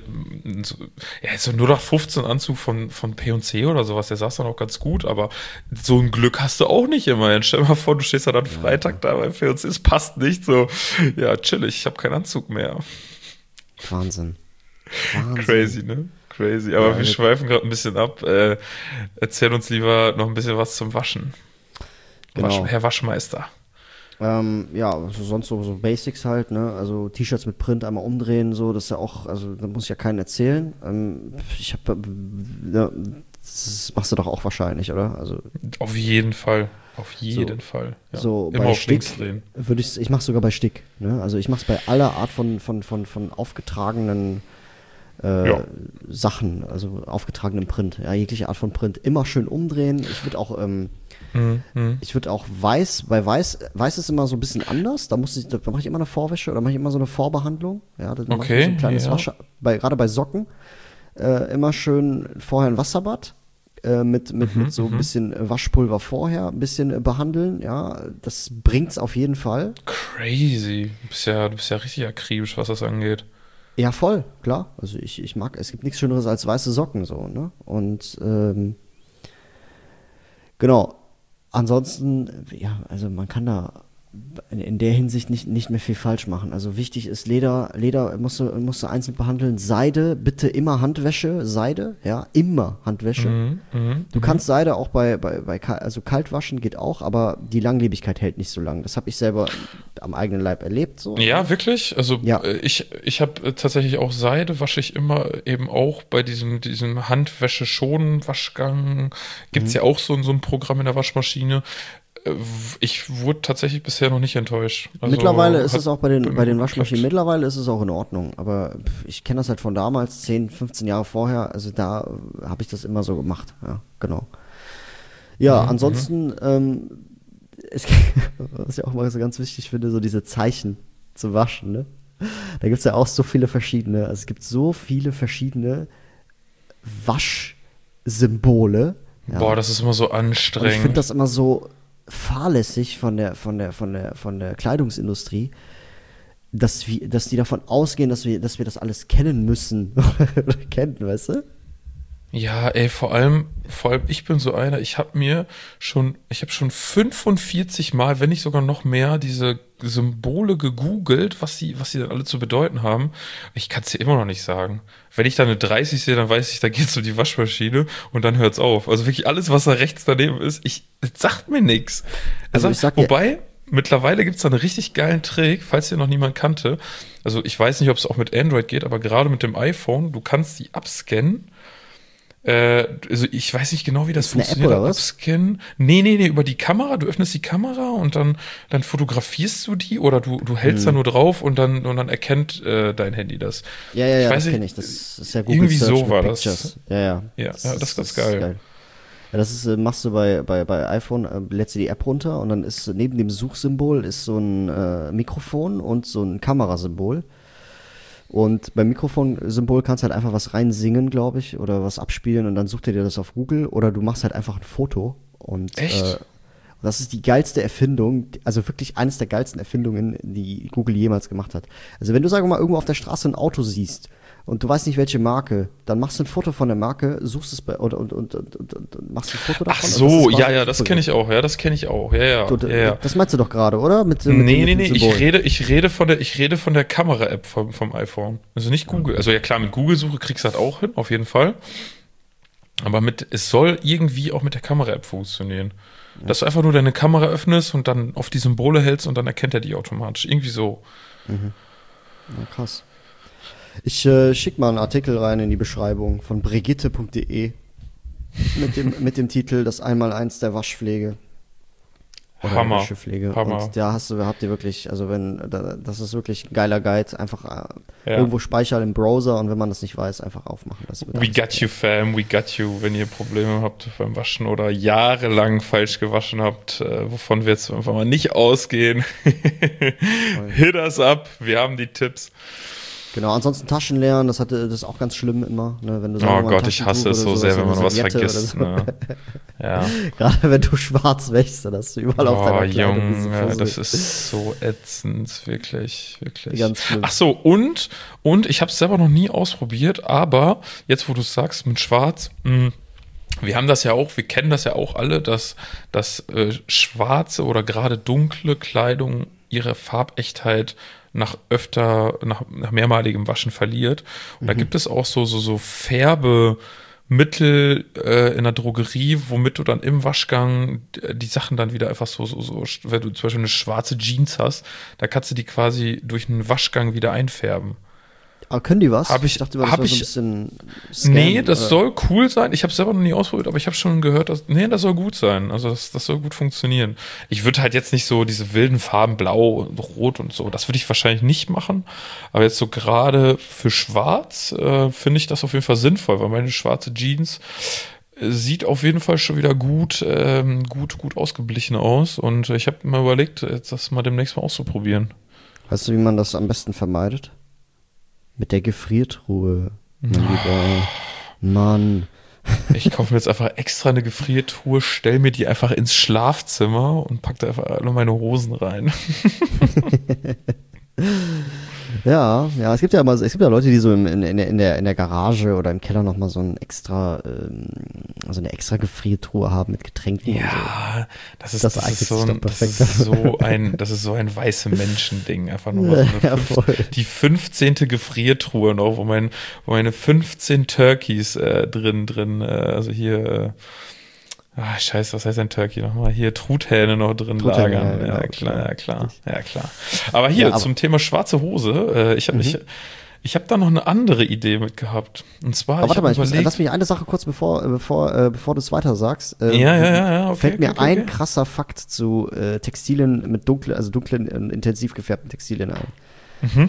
Speaker 3: so nur noch 15 Anzug von P&C oder sowas, der saß dann auch ganz gut, aber so ein Glück hast du auch nicht immer. Stell dir mal vor, du stehst ja dann Freitag da bei P&C, es passt nicht so. Ja, chillig, ich habe keinen Anzug mehr.
Speaker 2: Wahnsinn.
Speaker 3: Crazy, ne? Crazy, aber wir schweifen gerade ein bisschen ab. Erzähl uns lieber noch ein bisschen was zum Waschen. Genau. Herr Waschmeister.
Speaker 2: Also sonst so Basics halt, ne? Also T-Shirts mit Print einmal umdrehen, so, das ist ja auch, also da muss ich ja keinen erzählen. Das machst du doch auch wahrscheinlich, oder? Also
Speaker 3: auf jeden Fall. Auf jeden Fall. Ja.
Speaker 2: So
Speaker 3: immer
Speaker 2: bei
Speaker 3: auf
Speaker 2: Stick
Speaker 3: links drehen.
Speaker 2: ich mach's sogar bei Stick, ne? Also ich mach's bei aller Art von aufgetragenen Sachen, also aufgetragenem Print, ja, jegliche Art von Print, immer schön umdrehen. Ich würde auch weiß ist immer so ein bisschen anders, da mache ich immer eine Vorwäsche oder mache ich immer so eine Vorbehandlung, ja, dann mache ich so ein kleines Wasch, gerade bei Socken, immer schön vorher ein Wasserbad, mit so ein bisschen Waschpulver vorher, ein bisschen behandeln, ja, das bringt's auf jeden Fall.
Speaker 3: Crazy, du bist ja richtig akribisch, was das angeht.
Speaker 2: Ja, voll, klar. Also ich mag, es gibt nichts Schöneres als weiße Socken, so, ne? Und genau. Ansonsten, ja, also man kann da in der Hinsicht nicht mehr viel falsch machen. Also wichtig ist Leder musst du einzeln behandeln. Seide, bitte immer Handwäsche, Seide, ja, immer Handwäsche. Du kannst Seide auch also kalt waschen geht auch, aber die Langlebigkeit hält nicht so lang. Das habe ich selber am eigenen Leib erlebt. So.
Speaker 3: Ja, wirklich? Also
Speaker 2: ja.
Speaker 3: Ich habe tatsächlich auch Seide, wasche ich immer eben auch bei diesem Handwäsche-Schon-Waschgang. Gibt es ja auch so ein Programm in der Waschmaschine. ich wurde tatsächlich bisher noch nicht enttäuscht. Also,
Speaker 2: mittlerweile ist es auch bei den Waschmaschinen, mittlerweile ist es auch in Ordnung. Aber ich kenne das halt von damals, 10, 15 Jahre vorher. Also da habe ich das immer so gemacht. Ja, genau. Ja, ansonsten, was ich auch mal so ganz wichtig finde, so diese Zeichen zu waschen, ne? Da gibt es ja auch so viele verschiedene. Also es gibt so viele verschiedene Waschsymbole. Ja.
Speaker 3: Boah, das ist immer so
Speaker 2: Und
Speaker 3: anstrengend.
Speaker 2: ich finde das immer so fahrlässig von der Kleidungsindustrie, dass die davon ausgehen, dass wir das alles kennen müssen. Oder kennen, weißt du?
Speaker 3: Ja, ey, vor allem, ich bin so einer, ich habe schon 45 Mal, wenn nicht sogar noch mehr, diese Symbole gegoogelt, was sie dann alle zu bedeuten haben. Ich kann es dir immer noch nicht sagen. Wenn ich da eine 30 sehe, dann weiß ich, da geht es um die Waschmaschine und dann hört's auf. Also wirklich alles, was da rechts daneben ist, das sagt mir nichts.
Speaker 2: Also ich sag dir-
Speaker 3: Wobei, mittlerweile gibt es da einen richtig geilen Trick, falls den noch niemand kannte. Also ich weiß nicht, ob es auch mit Android geht, aber gerade mit dem iPhone, du kannst die abscannen. Also ich weiß nicht genau, wie das
Speaker 2: Ist eine
Speaker 3: funktioniert.
Speaker 2: App oder was?
Speaker 3: Abscannen. Nee, über die Kamera. Du öffnest die Kamera und dann fotografierst du die oder du hältst da nur drauf und dann erkennt dein Handy das.
Speaker 2: Ja,
Speaker 3: Ich weiß
Speaker 2: das
Speaker 3: nicht,
Speaker 2: kenne ich. Das ist ja Google
Speaker 3: irgendwie
Speaker 2: Search
Speaker 3: so
Speaker 2: mit
Speaker 3: war das.
Speaker 2: Pictures. Ja.
Speaker 3: Ja, das ist ganz geil.
Speaker 2: Ja, das ist, machst du bei iPhone, lädst du die App runter und dann ist neben dem Suchsymbol ist so ein Mikrofon und so ein Kamerasymbol. Und beim Mikrofonsymbol kannst du halt einfach was reinsingen, glaube ich, oder was abspielen und dann sucht er dir das auf Google oder du machst halt einfach ein Foto. Und
Speaker 3: Echt?
Speaker 2: das ist die geilste Erfindung, also wirklich eines der geilsten Erfindungen, die Google jemals gemacht hat. Also wenn du, sagen wir mal, irgendwo auf der Straße ein Auto siehst und du weißt nicht, welche Marke, dann machst du ein Foto von der Marke, suchst es und machst ein Foto davon.
Speaker 3: Ach
Speaker 2: und
Speaker 3: so,
Speaker 2: das ist
Speaker 3: das kenne ich auch. Ja, das kenne ich auch. Ja.
Speaker 2: Das meinst du doch gerade, oder? Mit
Speaker 3: Nee,
Speaker 2: dem Symbol.
Speaker 3: ich rede von der Kamera-App vom iPhone. Also nicht Google. Also ja klar, mit Google-Suche kriegst du das auch hin, auf jeden Fall. Aber es soll irgendwie auch mit der Kamera-App funktionieren. Dass du einfach nur deine Kamera öffnest und dann auf die Symbole hältst und dann erkennt er die automatisch. Irgendwie so.
Speaker 2: Ja, krass. Ich schick mal einen Artikel rein in die Beschreibung von brigitte.de mit dem Titel Das Einmaleins der Waschpflege. Oder
Speaker 3: Hammer.
Speaker 2: der Wäschepflege.
Speaker 3: Hammer.
Speaker 2: Und da habt ihr wirklich, also das ist wirklich ein geiler Guide, einfach irgendwo speichern im Browser und wenn man das nicht weiß, einfach aufmachen.
Speaker 3: We got you, fam, we got you, wenn ihr Probleme habt beim Waschen oder jahrelang falsch gewaschen habt, wovon wir jetzt einfach mal nicht ausgehen. Hit us up, wir haben die Tipps.
Speaker 2: Genau, ansonsten Taschen leeren, das ist auch ganz schlimm immer, ne, wenn du
Speaker 3: Oh Gott, ich hasse es so sehr, wenn man was vergisst.
Speaker 2: So.
Speaker 3: Ne? Ja.
Speaker 2: Gerade wenn du schwarz wäschst, dann hast du überall auf deiner Kleidung diese
Speaker 3: Junge,
Speaker 2: Fussel.
Speaker 3: das ist so ätzend, wirklich.
Speaker 2: Ganz schlimm.
Speaker 3: Ach so, und ich habe es selber noch nie ausprobiert, aber jetzt, wo du es sagst, mit Schwarz, wir haben das ja auch, wir kennen das ja auch alle, dass schwarze oder gerade dunkle Kleidung ihre Farbechtheit nach mehrmaligem Waschen verliert. Und da gibt es auch so Färbemittel in der Drogerie, womit du dann im Waschgang die Sachen dann wieder einfach so, wenn du zum Beispiel eine schwarze Jeans hast, da kannst du die quasi durch einen Waschgang wieder einfärben.
Speaker 2: Aber können die was?
Speaker 3: Ich
Speaker 2: dachte, das war so ein bisschen
Speaker 3: Nee, das
Speaker 2: oder?
Speaker 3: soll cool sein. Ich habe es selber noch nie ausprobiert, aber ich habe schon gehört, das soll gut sein. Also das soll gut funktionieren. Ich würde halt jetzt nicht so diese wilden Farben blau und rot und so, das würde ich wahrscheinlich nicht machen. Aber jetzt so gerade für schwarz finde ich das auf jeden Fall sinnvoll, weil meine schwarze Jeans sieht auf jeden Fall schon wieder gut ausgeblichen aus. Und ich habe mir überlegt, jetzt das mal demnächst mal auszuprobieren.
Speaker 2: Weißt du, wie man das am besten vermeidet? Mit der Gefriertruhe. Mein lieber Mann.
Speaker 3: Ich kaufe mir jetzt einfach extra eine Gefriertruhe, stell mir die einfach ins Schlafzimmer und pack da einfach nur meine Hosen rein.
Speaker 2: Ja, es gibt ja Leute, die so in der Garage oder im Keller nochmal so eine extra Gefriertruhe haben mit Getränken und so.
Speaker 3: Ja, das ist so ein weiße Menschen-Ding. Einfach nur mal so die 15. Gefriertruhe noch, wo meine 15 Turkeys drin, also hier, scheiße, was heißt ein Turkey nochmal? Hier Truthähne noch drin lagern. Ja, klar. Aber hier zum Thema schwarze Hose. Ich Ich habe da noch eine andere Idee mit gehabt. Und zwar,
Speaker 2: Aber warte mal,
Speaker 3: überlegt,
Speaker 2: lass mich eine Sache kurz, bevor du es weiter sagst.
Speaker 3: Ja, okay,
Speaker 2: Fällt mir
Speaker 3: okay,
Speaker 2: ein
Speaker 3: okay.
Speaker 2: krasser Fakt zu Textilien mit dunklen, intensiv gefärbten Textilien ein.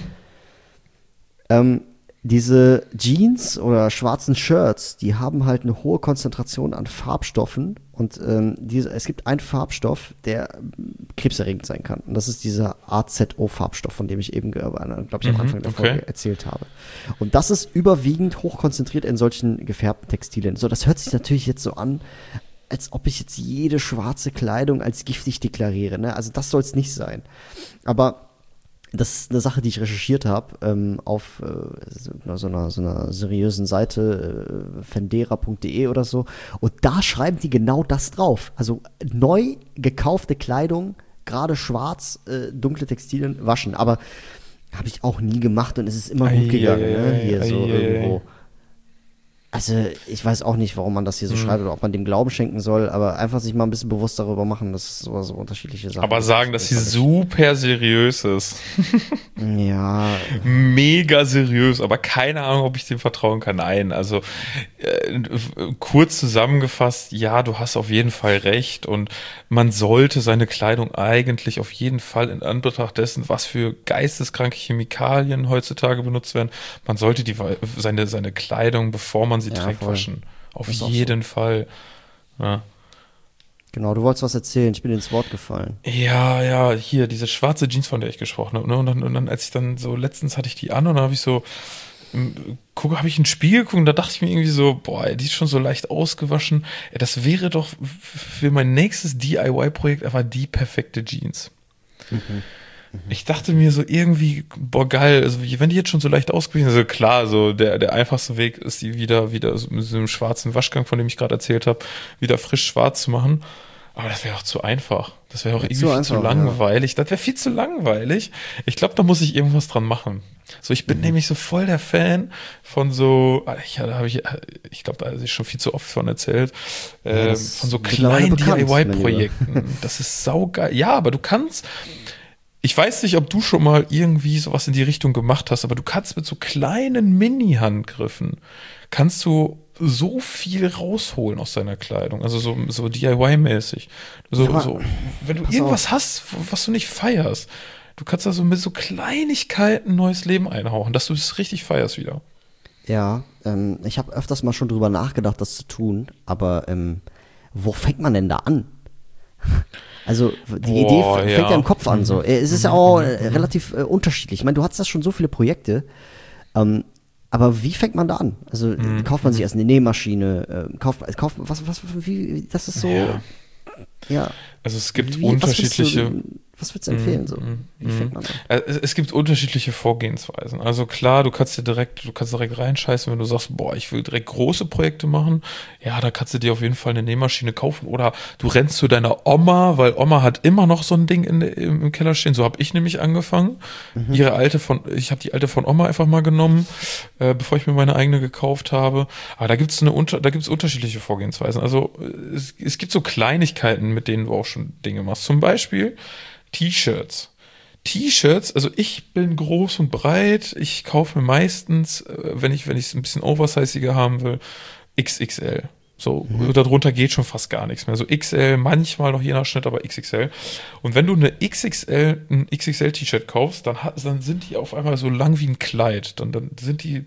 Speaker 2: Diese Jeans oder schwarzen Shirts, die haben halt eine hohe Konzentration an Farbstoffen und es gibt einen Farbstoff, der krebserregend sein kann. Und das ist dieser AZO-Farbstoff, von dem ich eben, glaube ich, am Anfang der Folge erzählt habe. Und das ist überwiegend hochkonzentriert in solchen gefärbten Textilien. So, das hört sich natürlich jetzt so an, als ob ich jetzt jede schwarze Kleidung als giftig deklariere. Ne? Also das soll es nicht sein. Aber das ist eine Sache, die ich recherchiert habe auf so einer seriösen Seite, fendera.de oder so. Und da schreiben die genau das drauf. Also neu gekaufte Kleidung, gerade schwarz, dunkle Textilien waschen. Aber habe ich auch nie gemacht und es ist immer gut gegangen, ne? Hier so irgendwo. Also ich weiß auch nicht, warum man das hier so schreibt oder ob man dem Glauben schenken soll, aber einfach sich mal ein bisschen bewusst darüber machen, dass es so unterschiedliche Sachen
Speaker 3: Aber sagen, dass sie super seriös ist.
Speaker 2: Ja.
Speaker 3: Mega seriös, aber keine Ahnung, ob ich dem vertrauen kann. Nein, also kurz zusammengefasst, ja, du hast auf jeden Fall recht und man sollte seine Kleidung eigentlich auf jeden Fall in Anbetracht dessen, was für geisteskranke Chemikalien heutzutage benutzt werden, man sollte seine Kleidung, bevor man sie trägt,
Speaker 2: voll.
Speaker 3: waschen. Auf
Speaker 2: Ist auch
Speaker 3: jeden Fall. Ja.
Speaker 2: Genau, du wolltest was erzählen, ich bin ins Wort gefallen.
Speaker 3: Ja, hier, diese schwarze Jeans, von der ich gesprochen habe. Ne? Und dann, als ich dann so, letztens hatte ich die an und dann habe ich so, habe ich in den Spiegel geguckt und da dachte ich mir irgendwie so, boah, die ist schon so leicht ausgewaschen. Das wäre doch für mein nächstes DIY-Projekt einfach die perfekte Jeans. Ich dachte mir so irgendwie, boah, geil, also wenn die jetzt schon so leicht ausgewichen sind, also klar, so der einfachste Weg ist, die wieder so mit so einem schwarzen Waschgang, von dem ich gerade erzählt habe, wieder frisch schwarz zu machen. Aber das wäre auch zu einfach. Das wäre auch irgendwie viel zu langweilig. Das wäre viel zu langweilig. Ich glaube, da muss ich irgendwas dran machen. So, ich bin nämlich so voll der Fan von so, ich glaube, da habe ich schon viel zu oft von erzählt, von so kleinen DIY-Projekten. Das ist saugeil. Ja, aber du kannst, ich weiß nicht, ob du schon mal irgendwie sowas in die Richtung gemacht hast, aber du kannst mit so kleinen Mini-Handgriffen, kannst du so viel rausholen aus deiner Kleidung, also so DIY-mäßig. So, wenn du irgendwas hast, was du nicht feierst, du kannst da so mit so Kleinigkeiten neues Leben einhauchen, dass du es richtig feierst wieder.
Speaker 2: Ja, ich habe öfters mal schon drüber nachgedacht, das zu tun, aber wo fängt man denn da an? Also die Idee fängt ja im Kopf an. So. Es ist ja auch relativ unterschiedlich. Ich meine, du hast das schon so viele Projekte, aber wie fängt man da an? Also kauft man sich erst eine Nähmaschine, kauft wie, das ist so, ja.
Speaker 3: Also es gibt unterschiedliche.
Speaker 2: Was würdest du empfehlen? So? Wie fängt man an?
Speaker 3: Es gibt unterschiedliche Vorgehensweisen. Also klar, du kannst direkt reinscheißen, wenn du sagst, boah, ich will direkt große Projekte machen. Ja, da kannst du dir auf jeden Fall eine Nähmaschine kaufen. Oder du rennst zu deiner Oma, weil Oma hat immer noch so ein Ding im Keller stehen. So habe ich nämlich angefangen. Ich habe die alte von Oma einfach mal genommen, bevor ich mir meine eigene gekauft habe. Aber da gibt's unterschiedliche Vorgehensweisen. Also es gibt so Kleinigkeiten, mit denen du auch schon Dinge machst. Zum Beispiel T-Shirts, also ich bin groß und breit, ich kaufe mir meistens, wenn ich es ein bisschen oversiziger haben will, XXL. So, darunter geht schon fast gar nichts mehr. So XL, manchmal noch je nach Schnitt, aber XXL. Und wenn du ein XXL-T-Shirt kaufst, dann sind die auf einmal so lang wie ein Kleid. Dann sind die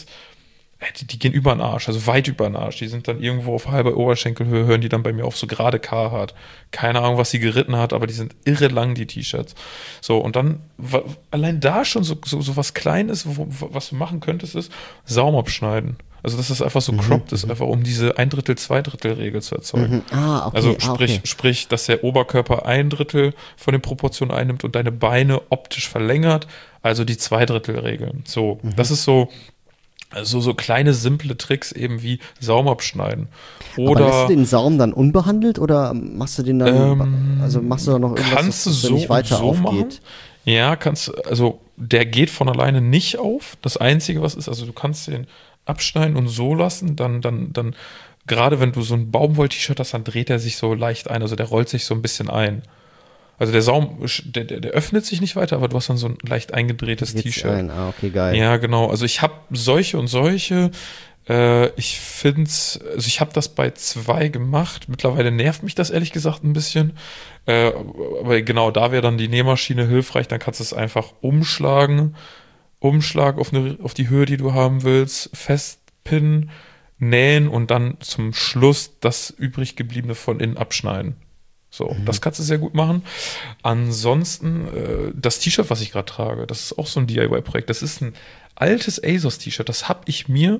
Speaker 3: die gehen über den Arsch, also weit über den Arsch. Die sind dann irgendwo auf halber Oberschenkelhöhe, hören die dann bei mir auf, so gerade Carhartt. Keine Ahnung, was sie geritten hat, aber die sind irre lang, die T-Shirts. So, und dann, allein da schon so was Kleines, was du machen könntest, ist Saum abschneiden. Also, dass das einfach so cropped ist, einfach um diese 1/3, 2/3-Regel zu erzeugen.
Speaker 2: Okay.
Speaker 3: Also, sprich, dass der Oberkörper 1/3 von den Proportionen einnimmt und deine Beine optisch verlängert, also die 2/3-Regel. So, das ist so kleine, simple Tricks eben wie Saum abschneiden. Oder
Speaker 2: aber lässt du den Saum dann unbehandelt oder machst du den dann, machst du da noch irgendwas,
Speaker 3: kannst
Speaker 2: das
Speaker 3: du
Speaker 2: nicht weiter
Speaker 3: so
Speaker 2: aufgeht?
Speaker 3: machen? Ja, der geht von alleine nicht auf. Das Einzige, was ist, also du kannst den abschneiden und so lassen, dann gerade wenn du so ein Baumwoll-T-Shirt hast, dann dreht er sich so leicht ein, also der rollt sich so ein bisschen ein. Also der Saum, der öffnet sich nicht weiter, aber du hast dann so ein leicht eingedrehtes T-Shirt.
Speaker 2: Okay, geil.
Speaker 3: Ja, genau. Also ich habe solche und solche. Ich find's, also ich habe das bei 2 gemacht. Mittlerweile nervt mich das ehrlich gesagt ein bisschen. Aber genau, da wäre dann die Nähmaschine hilfreich. Dann kannst du es einfach umschlagen. Umschlag auf die Höhe, die du haben willst. Festpinnen, nähen und dann zum Schluss das übrig gebliebene von innen abschneiden. So, das kannst du sehr gut machen. Ansonsten, das T-Shirt, was ich gerade trage, das ist auch so ein DIY-Projekt. Das ist ein altes ASOS-T-Shirt. Das habe ich mir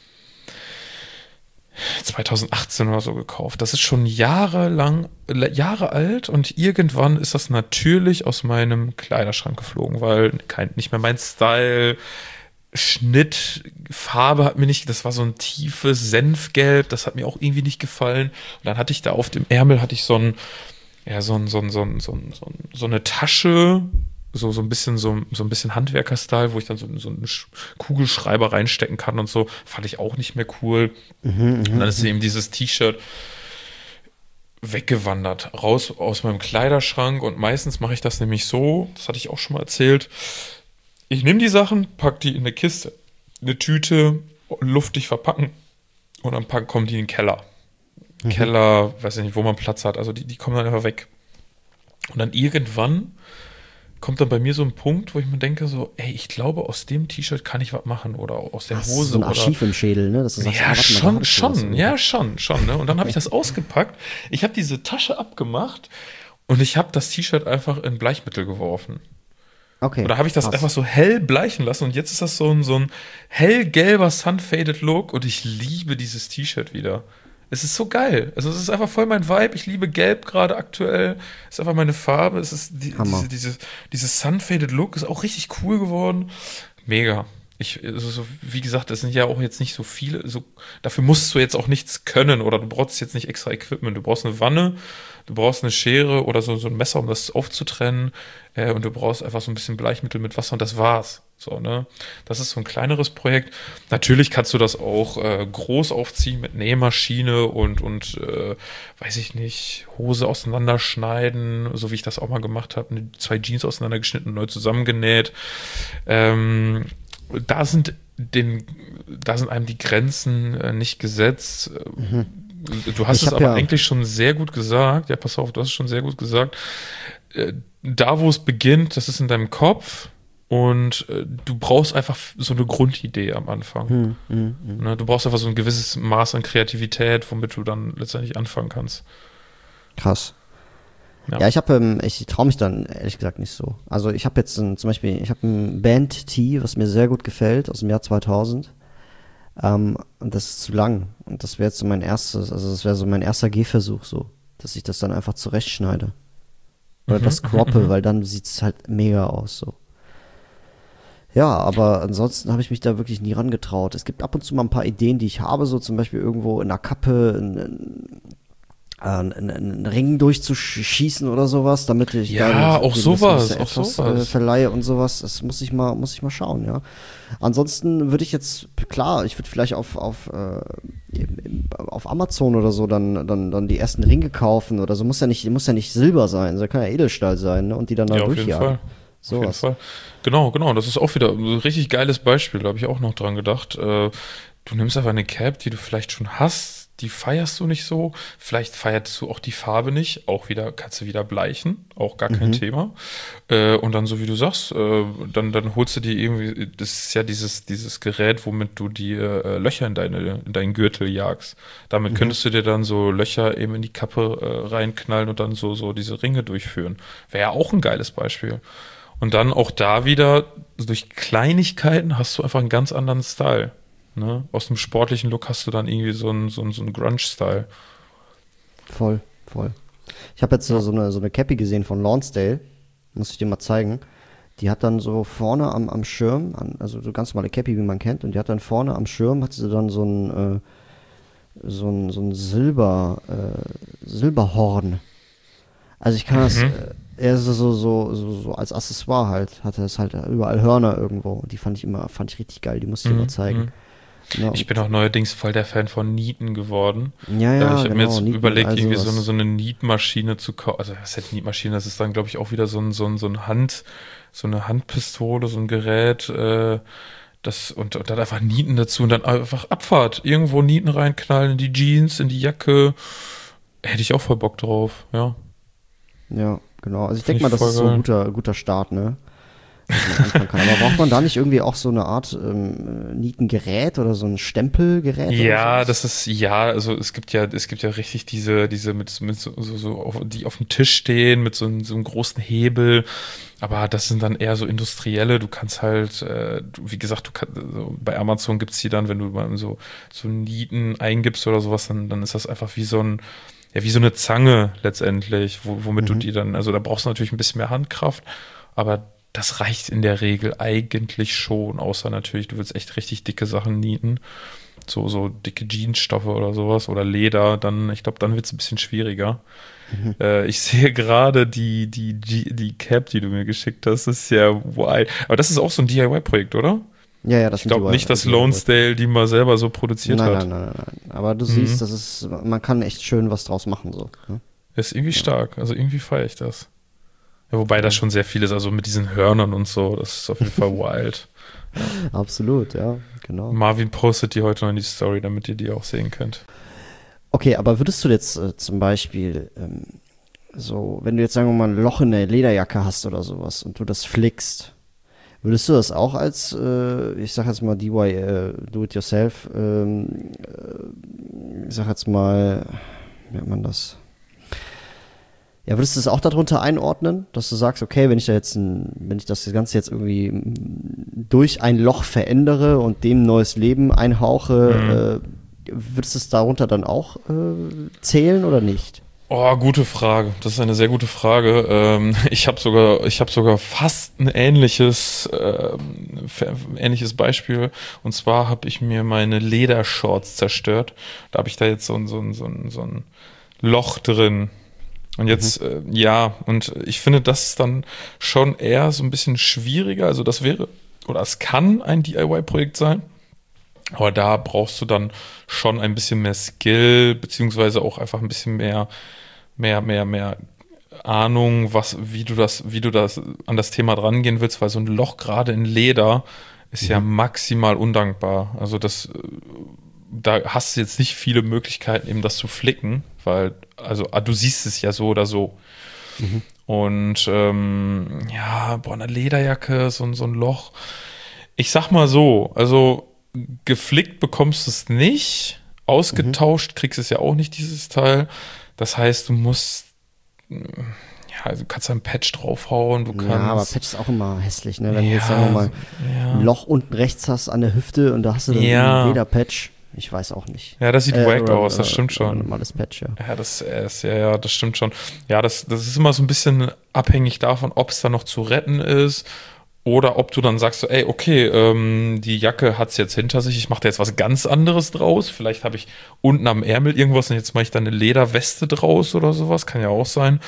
Speaker 3: 2018 oder so gekauft. Das ist schon Jahre alt und irgendwann ist das natürlich aus meinem Kleiderschrank geflogen, weil nicht mehr mein Style, Schnitt, Farbe hat mir nicht, das war so ein tiefes Senfgelb, das hat mir auch irgendwie nicht gefallen. Und dann hatte ich da auf dem Ärmel so eine Tasche, so ein bisschen Handwerker-Style, wo ich dann so einen Kugelschreiber reinstecken kann und so, fand ich auch nicht mehr cool. Und dann ist eben dieses T-Shirt weggewandert, raus aus meinem Kleiderschrank und meistens mache ich das nämlich so, das hatte ich auch schon mal erzählt, ich nehme die Sachen, packe die in eine Kiste, eine Tüte, luftig verpacken und dann kommen die in den Keller. Keller, weiß ich nicht, wo man Platz hat, also die kommen dann einfach weg. Und dann irgendwann kommt dann bei mir so ein Punkt, wo ich mir denke so, ey, ich glaube, aus dem T-Shirt kann ich was machen oder aus der Hose.
Speaker 2: So ein Archiv im Schädel, ne? Dass du sagst,
Speaker 3: ja, schon, ne? Und dann habe ich das
Speaker 2: Okay.
Speaker 3: ausgepackt. Ich habe diese Tasche abgemacht und ich habe das T-Shirt einfach in Bleichmittel geworfen.
Speaker 2: Okay.
Speaker 3: Oder habe ich das
Speaker 2: krass.
Speaker 3: einfach so hell bleichen lassen und jetzt ist das so ein hellgelber Sun-Faded Look und ich liebe dieses T-Shirt wieder. Es ist so geil. Also es ist einfach voll mein Vibe. Ich liebe Gelb gerade aktuell. Es ist einfach meine Farbe. Es ist
Speaker 2: Hammer.
Speaker 3: dieses Sun-Faded Look ist auch richtig cool geworden. Mega. Wie gesagt, das sind ja auch jetzt nicht so viele. Dafür musst du jetzt auch nichts können oder du brauchst jetzt nicht extra Equipment. Du brauchst eine Wanne, du brauchst eine Schere oder so ein Messer, um das aufzutrennen. Und du brauchst einfach so ein bisschen Bleichmittel mit Wasser und das war's. So, ne? Das ist so ein kleineres Projekt. Natürlich kannst du das auch groß aufziehen mit Nähmaschine und weiß ich nicht, Hose auseinanderschneiden, so wie ich das auch mal gemacht habe, 2 Jeans auseinandergeschnitten und neu zusammengenäht. Da sind einem die Grenzen nicht gesetzt. Du hast es aber eigentlich schon sehr gut gesagt. Ja, pass auf, du hast es schon sehr gut gesagt. Da, wo es beginnt, das ist in deinem Kopf und du brauchst einfach so eine Grundidee am Anfang. Ne, du brauchst einfach so ein gewisses Maß an Kreativität, womit du dann letztendlich anfangen kannst.
Speaker 2: Krass.
Speaker 3: Ja.
Speaker 2: Ja, ich traue mich dann ehrlich gesagt nicht so. Also ich habe jetzt zum Beispiel, ich habe ein Band-Tee, was mir sehr gut gefällt, aus dem Jahr 2000. Und das ist zu lang. Und das wäre jetzt so das wäre so mein erster Gehversuch so, dass ich das dann einfach zurechtschneide. Oder das croppe, weil dann sieht es halt mega aus so. Ja, aber ansonsten habe ich mich da wirklich nie rangetraut. Es gibt ab und zu mal ein paar Ideen, die ich habe, so zum Beispiel irgendwo in der Kappe einen Ring durchzuschießen oder sowas, damit ich
Speaker 3: Ja, auch sowas,
Speaker 2: verleihe und sowas. Das muss ich mal schauen, ja. Ansonsten würde ich jetzt, klar, ich würde vielleicht auf Amazon oder so dann die ersten Ringe kaufen oder so. Muss ja nicht Silber sein, das kann ja Edelstahl sein, ne? Und die dann da
Speaker 3: Ja, auf jeden
Speaker 2: durchjagen.
Speaker 3: Fall.
Speaker 2: So
Speaker 3: Auf jeden
Speaker 2: was.
Speaker 3: Fall. Genau. Das ist auch wieder ein richtig geiles Beispiel. Da habe ich auch noch dran gedacht. Du nimmst einfach eine Cap, die du vielleicht schon hast, die feierst du nicht so. Vielleicht feierst du auch die Farbe nicht. Kannst du wieder bleichen. Auch gar kein Thema. Und dann, so wie du sagst, dann holst du dir irgendwie, das ist ja dieses Gerät, womit du die Löcher in deinen Gürtel jagst. Damit könntest du dir dann so Löcher eben in die Kappe reinknallen und dann so diese Ringe durchführen. Wäre ja auch ein geiles Beispiel. Und dann auch da wieder, durch Kleinigkeiten hast du einfach einen ganz anderen Style. Ne? Aus dem sportlichen Look hast du dann irgendwie so einen Grunge-Style.
Speaker 2: Voll. Ich habe jetzt so eine Cappy gesehen von Lonsdale, muss ich dir mal zeigen. Die hat dann so vorne am Schirm, also so ganz normale Cappy, wie man kennt, und die hat dann vorne am Schirm, hat sie dann so ein Silberhorn. Also ich kann das, eher so als Accessoire halt, hatte es halt überall Hörner irgendwo. Und die fand ich richtig geil, die musste ich dir mal zeigen. Ja,
Speaker 3: Ich bin auch neuerdings voll der Fan von Nieten geworden.
Speaker 2: ja,
Speaker 3: Ich habe mir
Speaker 2: genau,
Speaker 3: jetzt
Speaker 2: Nieten und
Speaker 3: überlegt,
Speaker 2: all
Speaker 3: irgendwie
Speaker 2: sowas.
Speaker 3: so eine Nietmaschine zu kaufen. Also, was heißt Nietmaschine? Das ist dann, glaube ich, auch wieder so eine Handpistole, so ein Gerät, und dann einfach Nieten dazu und dann einfach Abfahrt. Irgendwo Nieten reinknallen in die Jeans, in die Jacke. Hätte ich auch voll Bock drauf, ja.
Speaker 2: Ja, genau. Also ich
Speaker 3: Finde
Speaker 2: denke
Speaker 3: ich
Speaker 2: mal, das
Speaker 3: voll
Speaker 2: ist so ein
Speaker 3: geil.
Speaker 2: guter Start, ne? Dass man anfangen kann. Aber braucht man da nicht irgendwie auch so eine Art Nietengerät oder so ein Stempelgerät oder
Speaker 3: Ja,
Speaker 2: sowas?
Speaker 3: also es gibt ja richtig diese die auf dem Tisch stehen mit so einem großen Hebel. Aber das sind dann eher so industrielle. Du kannst halt, wie gesagt, so bei Amazon gibt's die dann, wenn du mal so Nieten eingibst oder sowas, dann ist das einfach wie so eine Zange letztendlich, womit du die dann, also da brauchst du natürlich ein bisschen mehr Handkraft, aber das reicht in der Regel eigentlich schon, außer natürlich, du willst echt richtig dicke Sachen nieten, so dicke Jeansstoffe oder sowas oder Leder, ich glaube, dann wird's ein bisschen schwieriger. Ich sehe gerade die Cap, die du mir geschickt hast, ist ja wild. Aber das ist auch so ein DIY-Projekt, oder?
Speaker 2: Ja, das
Speaker 3: Ich
Speaker 2: sind
Speaker 3: glaube nicht, dass
Speaker 2: die Leute.
Speaker 3: Lonesdale die mal selber so produziert
Speaker 2: Nein,
Speaker 3: hat.
Speaker 2: nein, nein, nein, nein. Aber du
Speaker 3: Mhm.
Speaker 2: siehst, man kann echt schön was draus machen, so. Ne?
Speaker 3: Ist irgendwie stark. Also irgendwie feiere ich das. Ja, wobei das
Speaker 2: Voll.
Speaker 3: schon sehr viel ist, also mit diesen Hörnern und so, das ist auf jeden Fall wild.
Speaker 2: Absolut, ja, genau.
Speaker 3: Marvin postet die heute noch in die Story, damit ihr die auch sehen könnt.
Speaker 2: Okay, aber würdest du jetzt zum Beispiel so, wenn du jetzt sagen wir mal ein Loch in der Lederjacke hast oder sowas und du das flickst, würdest du das auch als, ich sag jetzt mal Do-it-yourself, ich sag jetzt mal, wie nennt man das? Ja, würdest du es auch darunter einordnen, dass du sagst, okay, wenn ich das Ganze jetzt irgendwie durch ein Loch verändere und dem neues Leben einhauche, würdest du es darunter dann auch zählen oder nicht?
Speaker 3: Oh, gute Frage. Das ist eine sehr gute Frage. Ich habe sogar fast ein ähnliches Beispiel. Und zwar habe ich mir meine Ledershorts zerstört. Da habe ich da jetzt so ein Loch drin. Und jetzt, und ich finde, das ist dann schon eher so ein bisschen schwieriger. Also es kann ein DIY-Projekt sein. Aber da brauchst du dann schon ein bisschen mehr Skill, beziehungsweise auch einfach ein bisschen mehr Ahnung, wie du das an das Thema drangehen willst, weil so ein Loch gerade in Leder ist ja maximal undankbar. Also da hast du jetzt nicht viele Möglichkeiten, eben das zu flicken, weil, also du siehst es ja so oder so. Und eine Lederjacke, so ein Loch. Ich sag mal so, also geflickt bekommst du es nicht, ausgetauscht kriegst du es ja auch nicht, dieses Teil. Das heißt, du musst, also du kannst ein Patch draufhauen, du
Speaker 2: Ja, aber
Speaker 3: kannst.
Speaker 2: Patch ist auch immer hässlich, ne? Wenn du jetzt, sagen wir
Speaker 3: Ja,
Speaker 2: mal, ein Loch unten rechts hast an der Hüfte und da hast du dann
Speaker 3: ja,
Speaker 2: ein Lederpatch. Ich weiß auch nicht.
Speaker 3: ja, das sieht wack aus, das
Speaker 2: Oder
Speaker 3: stimmt
Speaker 2: ein
Speaker 3: schon.
Speaker 2: normales Patch, ja.
Speaker 3: Ja, das stimmt schon. Ja, das ist immer so ein bisschen abhängig davon, ob es da noch zu retten ist oder ob du dann sagst, so, ey, okay, die Jacke hat es jetzt hinter sich, ich mache da jetzt was ganz anderes draus. Vielleicht habe ich unten am Ärmel irgendwas und jetzt mache ich da eine Lederweste draus oder sowas, kann ja auch sein.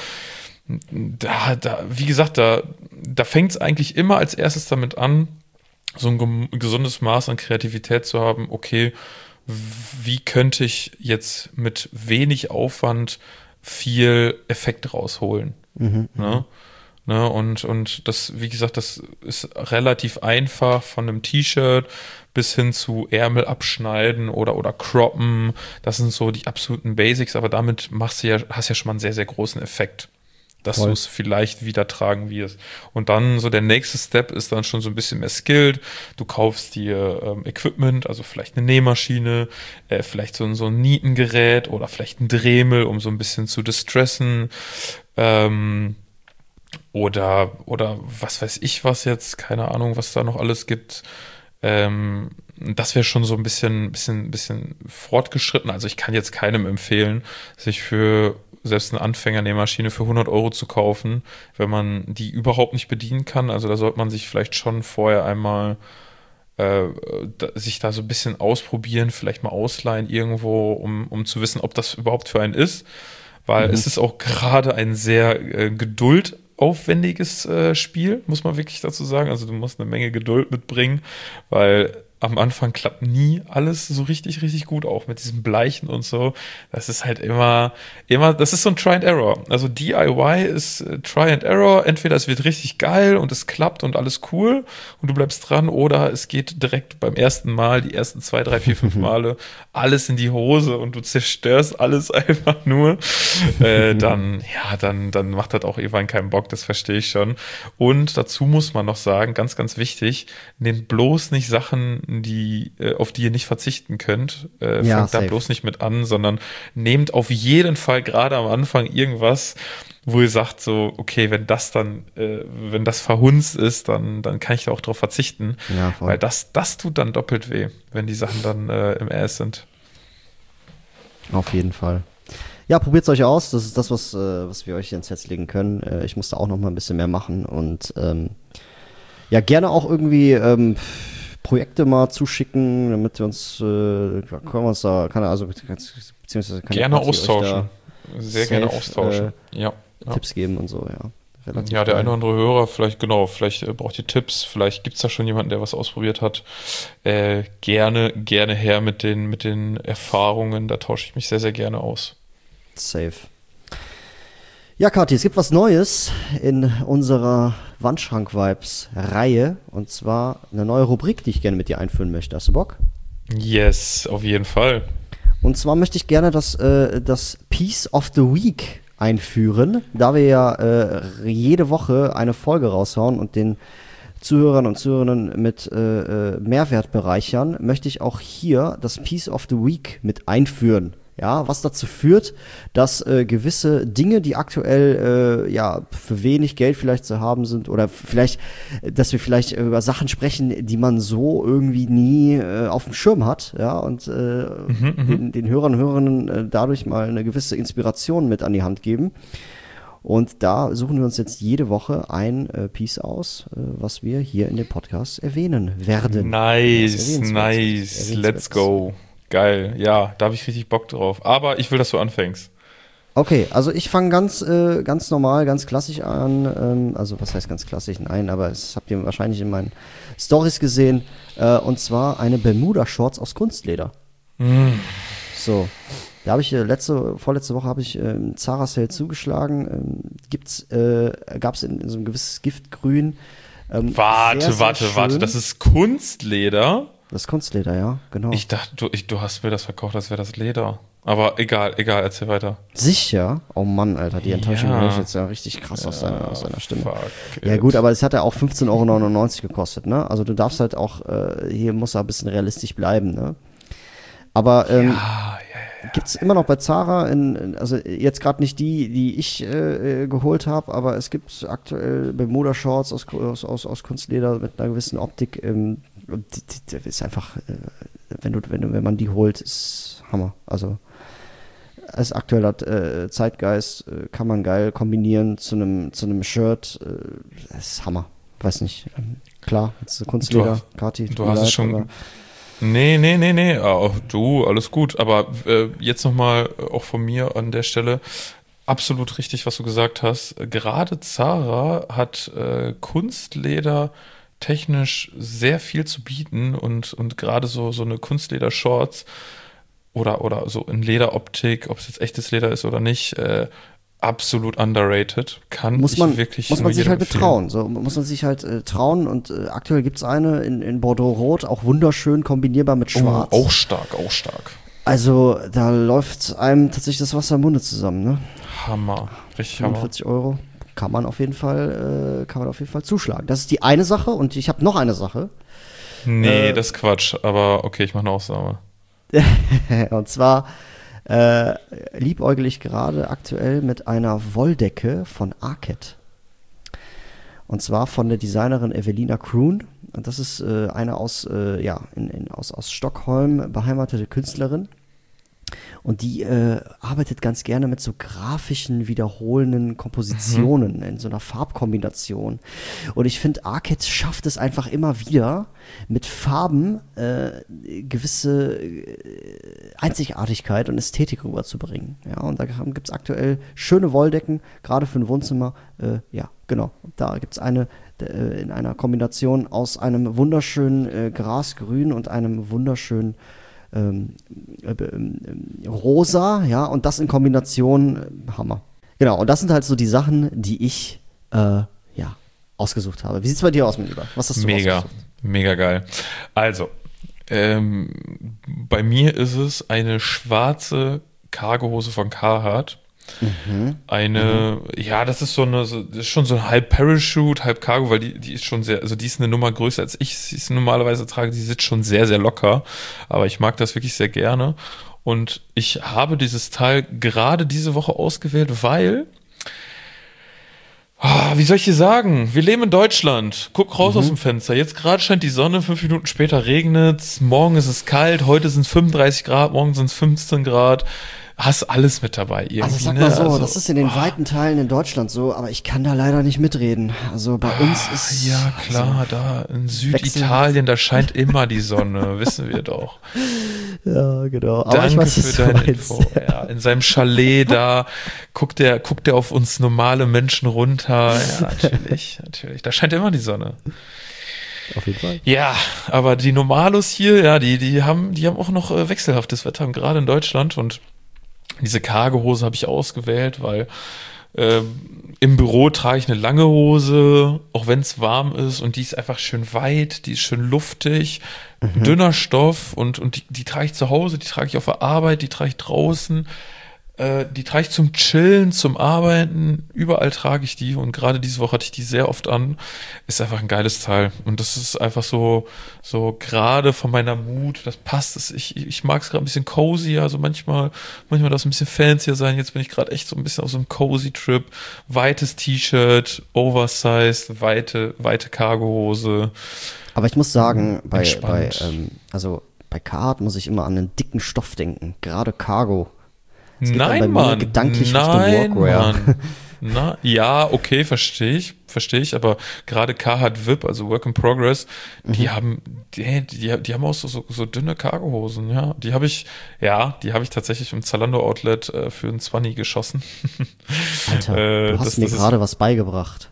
Speaker 3: Wie gesagt, da fängt es eigentlich immer als erstes damit an, so ein gesundes Maß an Kreativität zu haben, okay, wie könnte ich jetzt mit wenig Aufwand viel Effekt rausholen? Ne? Und das, wie gesagt, das ist relativ einfach von einem T-Shirt bis hin zu Ärmel abschneiden oder croppen. Das sind so die absoluten Basics, aber damit hast ja schon mal einen sehr, sehr großen Effekt, dass
Speaker 2: Voll.
Speaker 3: du es vielleicht wieder tragen wirst. Und dann so der nächste Step ist dann schon so ein bisschen mehr skilled. Du kaufst dir Equipment, also vielleicht eine Nähmaschine, vielleicht so ein Nietengerät oder vielleicht ein Dremel, um so ein bisschen zu distressen. Oder was weiß ich was jetzt, keine Ahnung, was da noch alles gibt. Das wäre schon so ein bisschen fortgeschritten. Also ich kann jetzt keinem empfehlen, sich für selbst eine Anfängernähmaschine für 100 Euro zu kaufen, wenn man die überhaupt nicht bedienen kann. Also da sollte man sich vielleicht schon vorher einmal sich da so ein bisschen ausprobieren, vielleicht mal ausleihen irgendwo, um zu wissen, ob das überhaupt für einen ist. Weil es ist auch gerade ein sehr geduldaufwendiges Spiel, muss man wirklich dazu sagen. Also du musst eine Menge Geduld mitbringen, weil am Anfang klappt nie alles so richtig, richtig gut, auch mit diesem Bleichen und so. Das ist halt immer, das ist so ein Try and Error. Also DIY ist Try and Error. Entweder es wird richtig geil und es klappt und alles cool und du bleibst dran, oder es geht direkt beim ersten Mal, die ersten 2, 3, 4, 5 Male alles in die Hose und du zerstörst alles einfach nur. Dann macht das auch irgendwann keinen Bock, das verstehe ich schon. Und dazu muss man noch sagen, ganz, ganz wichtig, nehmt bloß nicht Sachen, auf die ihr nicht verzichten könnt. Fangt da bloß nicht mit an, sondern nehmt auf jeden Fall gerade am Anfang irgendwas, wo ihr sagt so, okay, wenn das verhunzt ist, dann kann ich da auch drauf verzichten. Ja, weil das tut dann doppelt weh, wenn die Sachen dann im Ass sind.
Speaker 2: Auf jeden Fall. Ja, probiert es euch aus. Das ist das, was wir euch ins Herz legen können. Ich muss da auch noch mal ein bisschen mehr machen und gerne auch irgendwie Projekte mal zuschicken, damit wir uns, beziehungsweise
Speaker 3: gerne austauschen. Sehr gerne austauschen.
Speaker 2: Tipps geben und so, ja.
Speaker 3: Ja, der eine oder andere Hörer, vielleicht braucht ihr Tipps, vielleicht gibt es da schon jemanden, der was ausprobiert hat. Gerne her mit den Erfahrungen, da tausche ich mich sehr, sehr gerne aus.
Speaker 2: Safe. Ja, Kathi, es gibt was Neues in unserer Wandschrank-Vibes-Reihe. Und zwar eine neue Rubrik, die ich gerne mit dir einführen möchte. Hast du Bock?
Speaker 3: Yes, auf jeden Fall.
Speaker 2: Und zwar möchte ich gerne das Piece of the Week einführen. Da wir ja jede Woche eine Folge raushauen und den Zuhörern und Zuhörerinnen mit Mehrwert bereichern, möchte ich auch hier das Piece of the Week mit einführen. Ja, was dazu führt, dass gewisse Dinge, die aktuell für wenig Geld vielleicht zu haben sind, oder dass wir vielleicht über Sachen sprechen, die man so irgendwie nie auf dem Schirm hat, ja, und den Hörern und Hörerinnen dadurch mal eine gewisse Inspiration mit an die Hand geben. Und da suchen wir uns jetzt jede Woche ein Piece aus, was wir hier in dem Podcast erwähnen werden.
Speaker 3: Nice, let's go. Geil, ja, da habe ich richtig Bock drauf. Aber ich will, dass du anfängst.
Speaker 2: Okay, also ich fange ganz normal, ganz klassisch an. Also was heißt ganz klassisch? Nein, aber das habt ihr wahrscheinlich in meinen Stories gesehen. Und zwar eine Bermuda-Shorts aus Kunstleder. So, da habe ich vorletzte Woche habe ich Zara Sale zugeschlagen. Gab es in so ein gewisses Giftgrün. Warte,
Speaker 3: das ist Kunstleder?
Speaker 2: Das ist Kunstleder, ja, genau.
Speaker 3: Ich dachte, du hast mir das verkauft, das wäre das Leder. Aber egal, erzähl weiter.
Speaker 2: Sicher? Oh Mann, Alter, die Enttäuschung höre ich jetzt ja richtig krass aus seiner Stimme. Ja gut, aber es hat ja auch 15,99 € gekostet, ne? Also du darfst halt auch, hier muss er ein bisschen realistisch bleiben, ne? Aber gibt's immer noch bei Zara, also jetzt gerade nicht die ich geholt habe, aber es gibt aktuell Bermuda-Shorts aus Kunstleder mit einer gewissen Optik, die ist einfach, wenn man die holt, ist Hammer. Also als aktueller Zeitgeist kann man geil kombinieren zu einem Shirt. Das ist Hammer. Weiß nicht. Klar, jetzt Kunstleder, Kati.
Speaker 3: Du hast es schon. Nee. Du, alles gut. Aber jetzt nochmal auch von mir an der Stelle. Absolut richtig, was du gesagt hast. Gerade Zara hat Kunstleder technisch sehr viel zu bieten und gerade so eine Kunstleder-Shorts oder so in Lederoptik, ob es jetzt echtes Leder ist oder nicht, absolut underrated.
Speaker 2: Muss man sich halt betrauen. So muss man sich halt trauen und aktuell gibt es eine in Bordeaux-Rot, auch wunderschön kombinierbar mit Schwarz.
Speaker 3: Oh, auch stark.
Speaker 2: Also da läuft einem tatsächlich das Wasser im Munde zusammen, ne?
Speaker 3: Hammer, richtig
Speaker 2: 45 €. Kann man auf jeden Fall zuschlagen. Das ist die eine Sache und ich habe noch eine Sache.
Speaker 3: Nee, das ist Quatsch, aber okay, ich mache eine Ausnahme.
Speaker 2: Und zwar liebäugel ich gerade aktuell mit einer Wolldecke von Arket. Und zwar von der Designerin Evelina Kroon. Und das ist eine aus Stockholm beheimatete Künstlerin. Und die arbeitet ganz gerne mit so grafischen, wiederholenden Kompositionen in so einer Farbkombination. Und ich finde, Arcade schafft es einfach immer wieder, mit Farben gewisse Einzigartigkeit und Ästhetik rüberzubringen. Ja, und da gibt es aktuell schöne Wolldecken, gerade für ein Wohnzimmer. Ja, genau. Da gibt es eine in einer Kombination aus einem wunderschönen Grasgrün und einem wunderschönen Rosa, ja, und das in Kombination, Hammer. Genau, und das sind halt so die Sachen, die ich, ausgesucht habe. Wie sieht's bei dir aus, mein Lieber? Was hast du ausgesucht?
Speaker 3: Mega geil. Also, bei mir ist es eine schwarze Cargohose von Carhartt. Das ist das ist schon so ein halb Parachute, halb Cargo, weil die ist schon sehr, also die ist eine Nummer größer als ich sie normalerweise trage, die sitzt schon sehr, sehr locker, aber ich mag das wirklich sehr gerne und ich habe dieses Teil gerade diese Woche ausgewählt, weil, wie soll ich dir sagen, wir leben in Deutschland, guck raus aus dem Fenster, jetzt gerade scheint die Sonne, 5 Minuten später regnet's, morgen ist es kalt, heute sind es 35 Grad, morgen sind es 15 Grad, hast alles mit dabei irgendwie.
Speaker 2: Also sag mal so, das ist in den weiten Teilen in Deutschland so, aber ich kann da leider nicht mitreden. Also bei uns ist...
Speaker 3: Ja klar, also, da in Süditalien, da scheint immer die Sonne, wissen wir doch.
Speaker 2: Ja, genau.
Speaker 3: Aber danke für deine Info. Ja, in seinem Chalet da guckt er auf uns normale Menschen runter. Ja, natürlich. Da scheint immer die Sonne.
Speaker 2: Auf jeden Fall.
Speaker 3: Ja, aber die Normalos hier, ja, die haben auch noch wechselhaftes Wetter, gerade in Deutschland und diese Cargohose habe ich ausgewählt, weil im Büro trage ich eine lange Hose, auch wenn es warm ist und die ist einfach schön weit, die ist schön luftig, dünner Stoff und die trage ich zu Hause, die trage ich auf der Arbeit, die trage ich draußen, die trage ich zum Chillen, zum Arbeiten, überall trage ich die und gerade diese Woche hatte ich die sehr oft an. Ist einfach ein geiles Teil und das ist einfach so gerade von meiner Mut, das passt. Ich mag es gerade ein bisschen cozy, also manchmal darf es ein bisschen fancier sein. Jetzt bin ich gerade echt so ein bisschen auf so einem cozy Trip. Weites T-Shirt, oversized, weite Cargohose.
Speaker 2: Aber ich muss sagen, bei Carhartt muss ich immer an einen dicken Stoff denken, gerade Cargo.
Speaker 3: Nein, Mann.
Speaker 2: Gedanklich Richtung Workwear.
Speaker 3: Mann. Ja, okay, verstehe ich, aber gerade Carhartt VIP, also Work in Progress, die haben auch so dünne Cargohosen, ja. Die habe ich tatsächlich im Zalando Outlet für einen 20 geschossen.
Speaker 2: Alter, du hast mir gerade was beigebracht.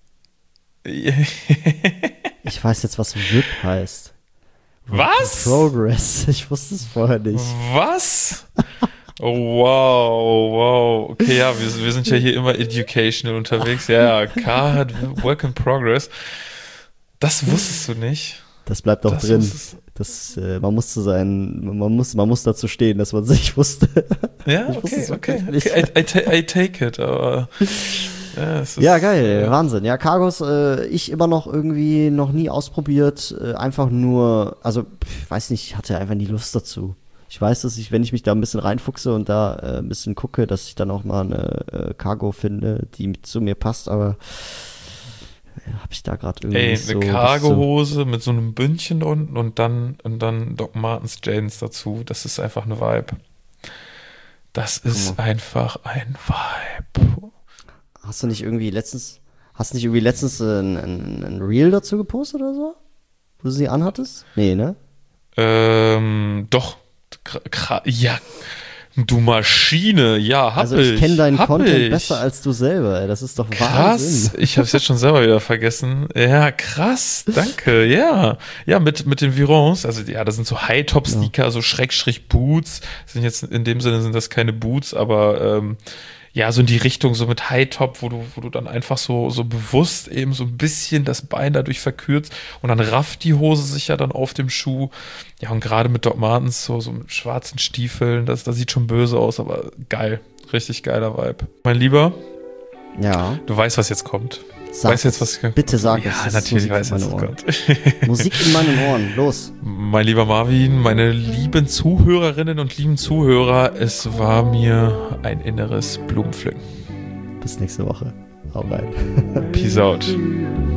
Speaker 2: Ich weiß jetzt, was VIP heißt.
Speaker 3: Was?
Speaker 2: Progress. Ich wusste es vorher nicht.
Speaker 3: Was? Oh, wow. Okay, ja, wir sind ja hier immer educational unterwegs. Ja, Carhartt Work in Progress. Das wusstest du nicht.
Speaker 2: Das bleibt doch drin. Man muss dazu stehen, dass man es nicht wusste.
Speaker 3: Ja, okay. I take it, aber
Speaker 2: ja, geil, ja. Wahnsinn. Ja, Cargos, ich immer noch irgendwie noch nie ausprobiert. Einfach nur, also, weiß nicht, ich hatte einfach nie Lust dazu. Ich weiß, dass wenn ich mich da ein bisschen reinfuchse und da ein bisschen gucke, dass ich dann auch mal eine Cargo finde, die zu mir passt, aber habe ich da gerade irgendwie
Speaker 3: eine Cargohose mit so einem Bündchen da unten und dann Doc Martens Jadens dazu. Das ist einfach eine Vibe. Das ist einfach ein Vibe.
Speaker 2: Hast du nicht irgendwie letztens ein Reel dazu gepostet oder so? Wo du sie anhattest? Nee, ne?
Speaker 3: Doch. Ja, du Maschine, ja,
Speaker 2: Also ich kenne deinen Content besser als du selber, das ist doch
Speaker 3: krass. Ich habe es jetzt schon selber wieder vergessen. Ja, krass, danke, ja. Ja, mit den Virons, also ja, das sind so High-Top-Sneaker, so Schrägstrich Boots, sind jetzt in dem Sinne sind das keine Boots, aber ja, so in die Richtung, so mit High-Top, wo du dann einfach so bewusst eben so ein bisschen das Bein dadurch verkürzt und dann rafft die Hose sich ja dann auf dem Schuh. Ja, und gerade mit Doc Martens, so mit schwarzen Stiefeln, das sieht schon böse aus, aber geil. Richtig geiler Vibe. Mein Lieber,
Speaker 2: ja.
Speaker 3: Du weißt, was jetzt kommt.
Speaker 2: Bitte sag es.
Speaker 3: Ja, natürlich weiß ich, was kommt.
Speaker 2: Musik in meinen Ohren, los.
Speaker 3: Mein lieber Marvin, meine lieben Zuhörerinnen und lieben Zuhörer, es war mir ein inneres Blumenpflücken.
Speaker 2: Bis nächste Woche. Hau rein.
Speaker 3: Peace out.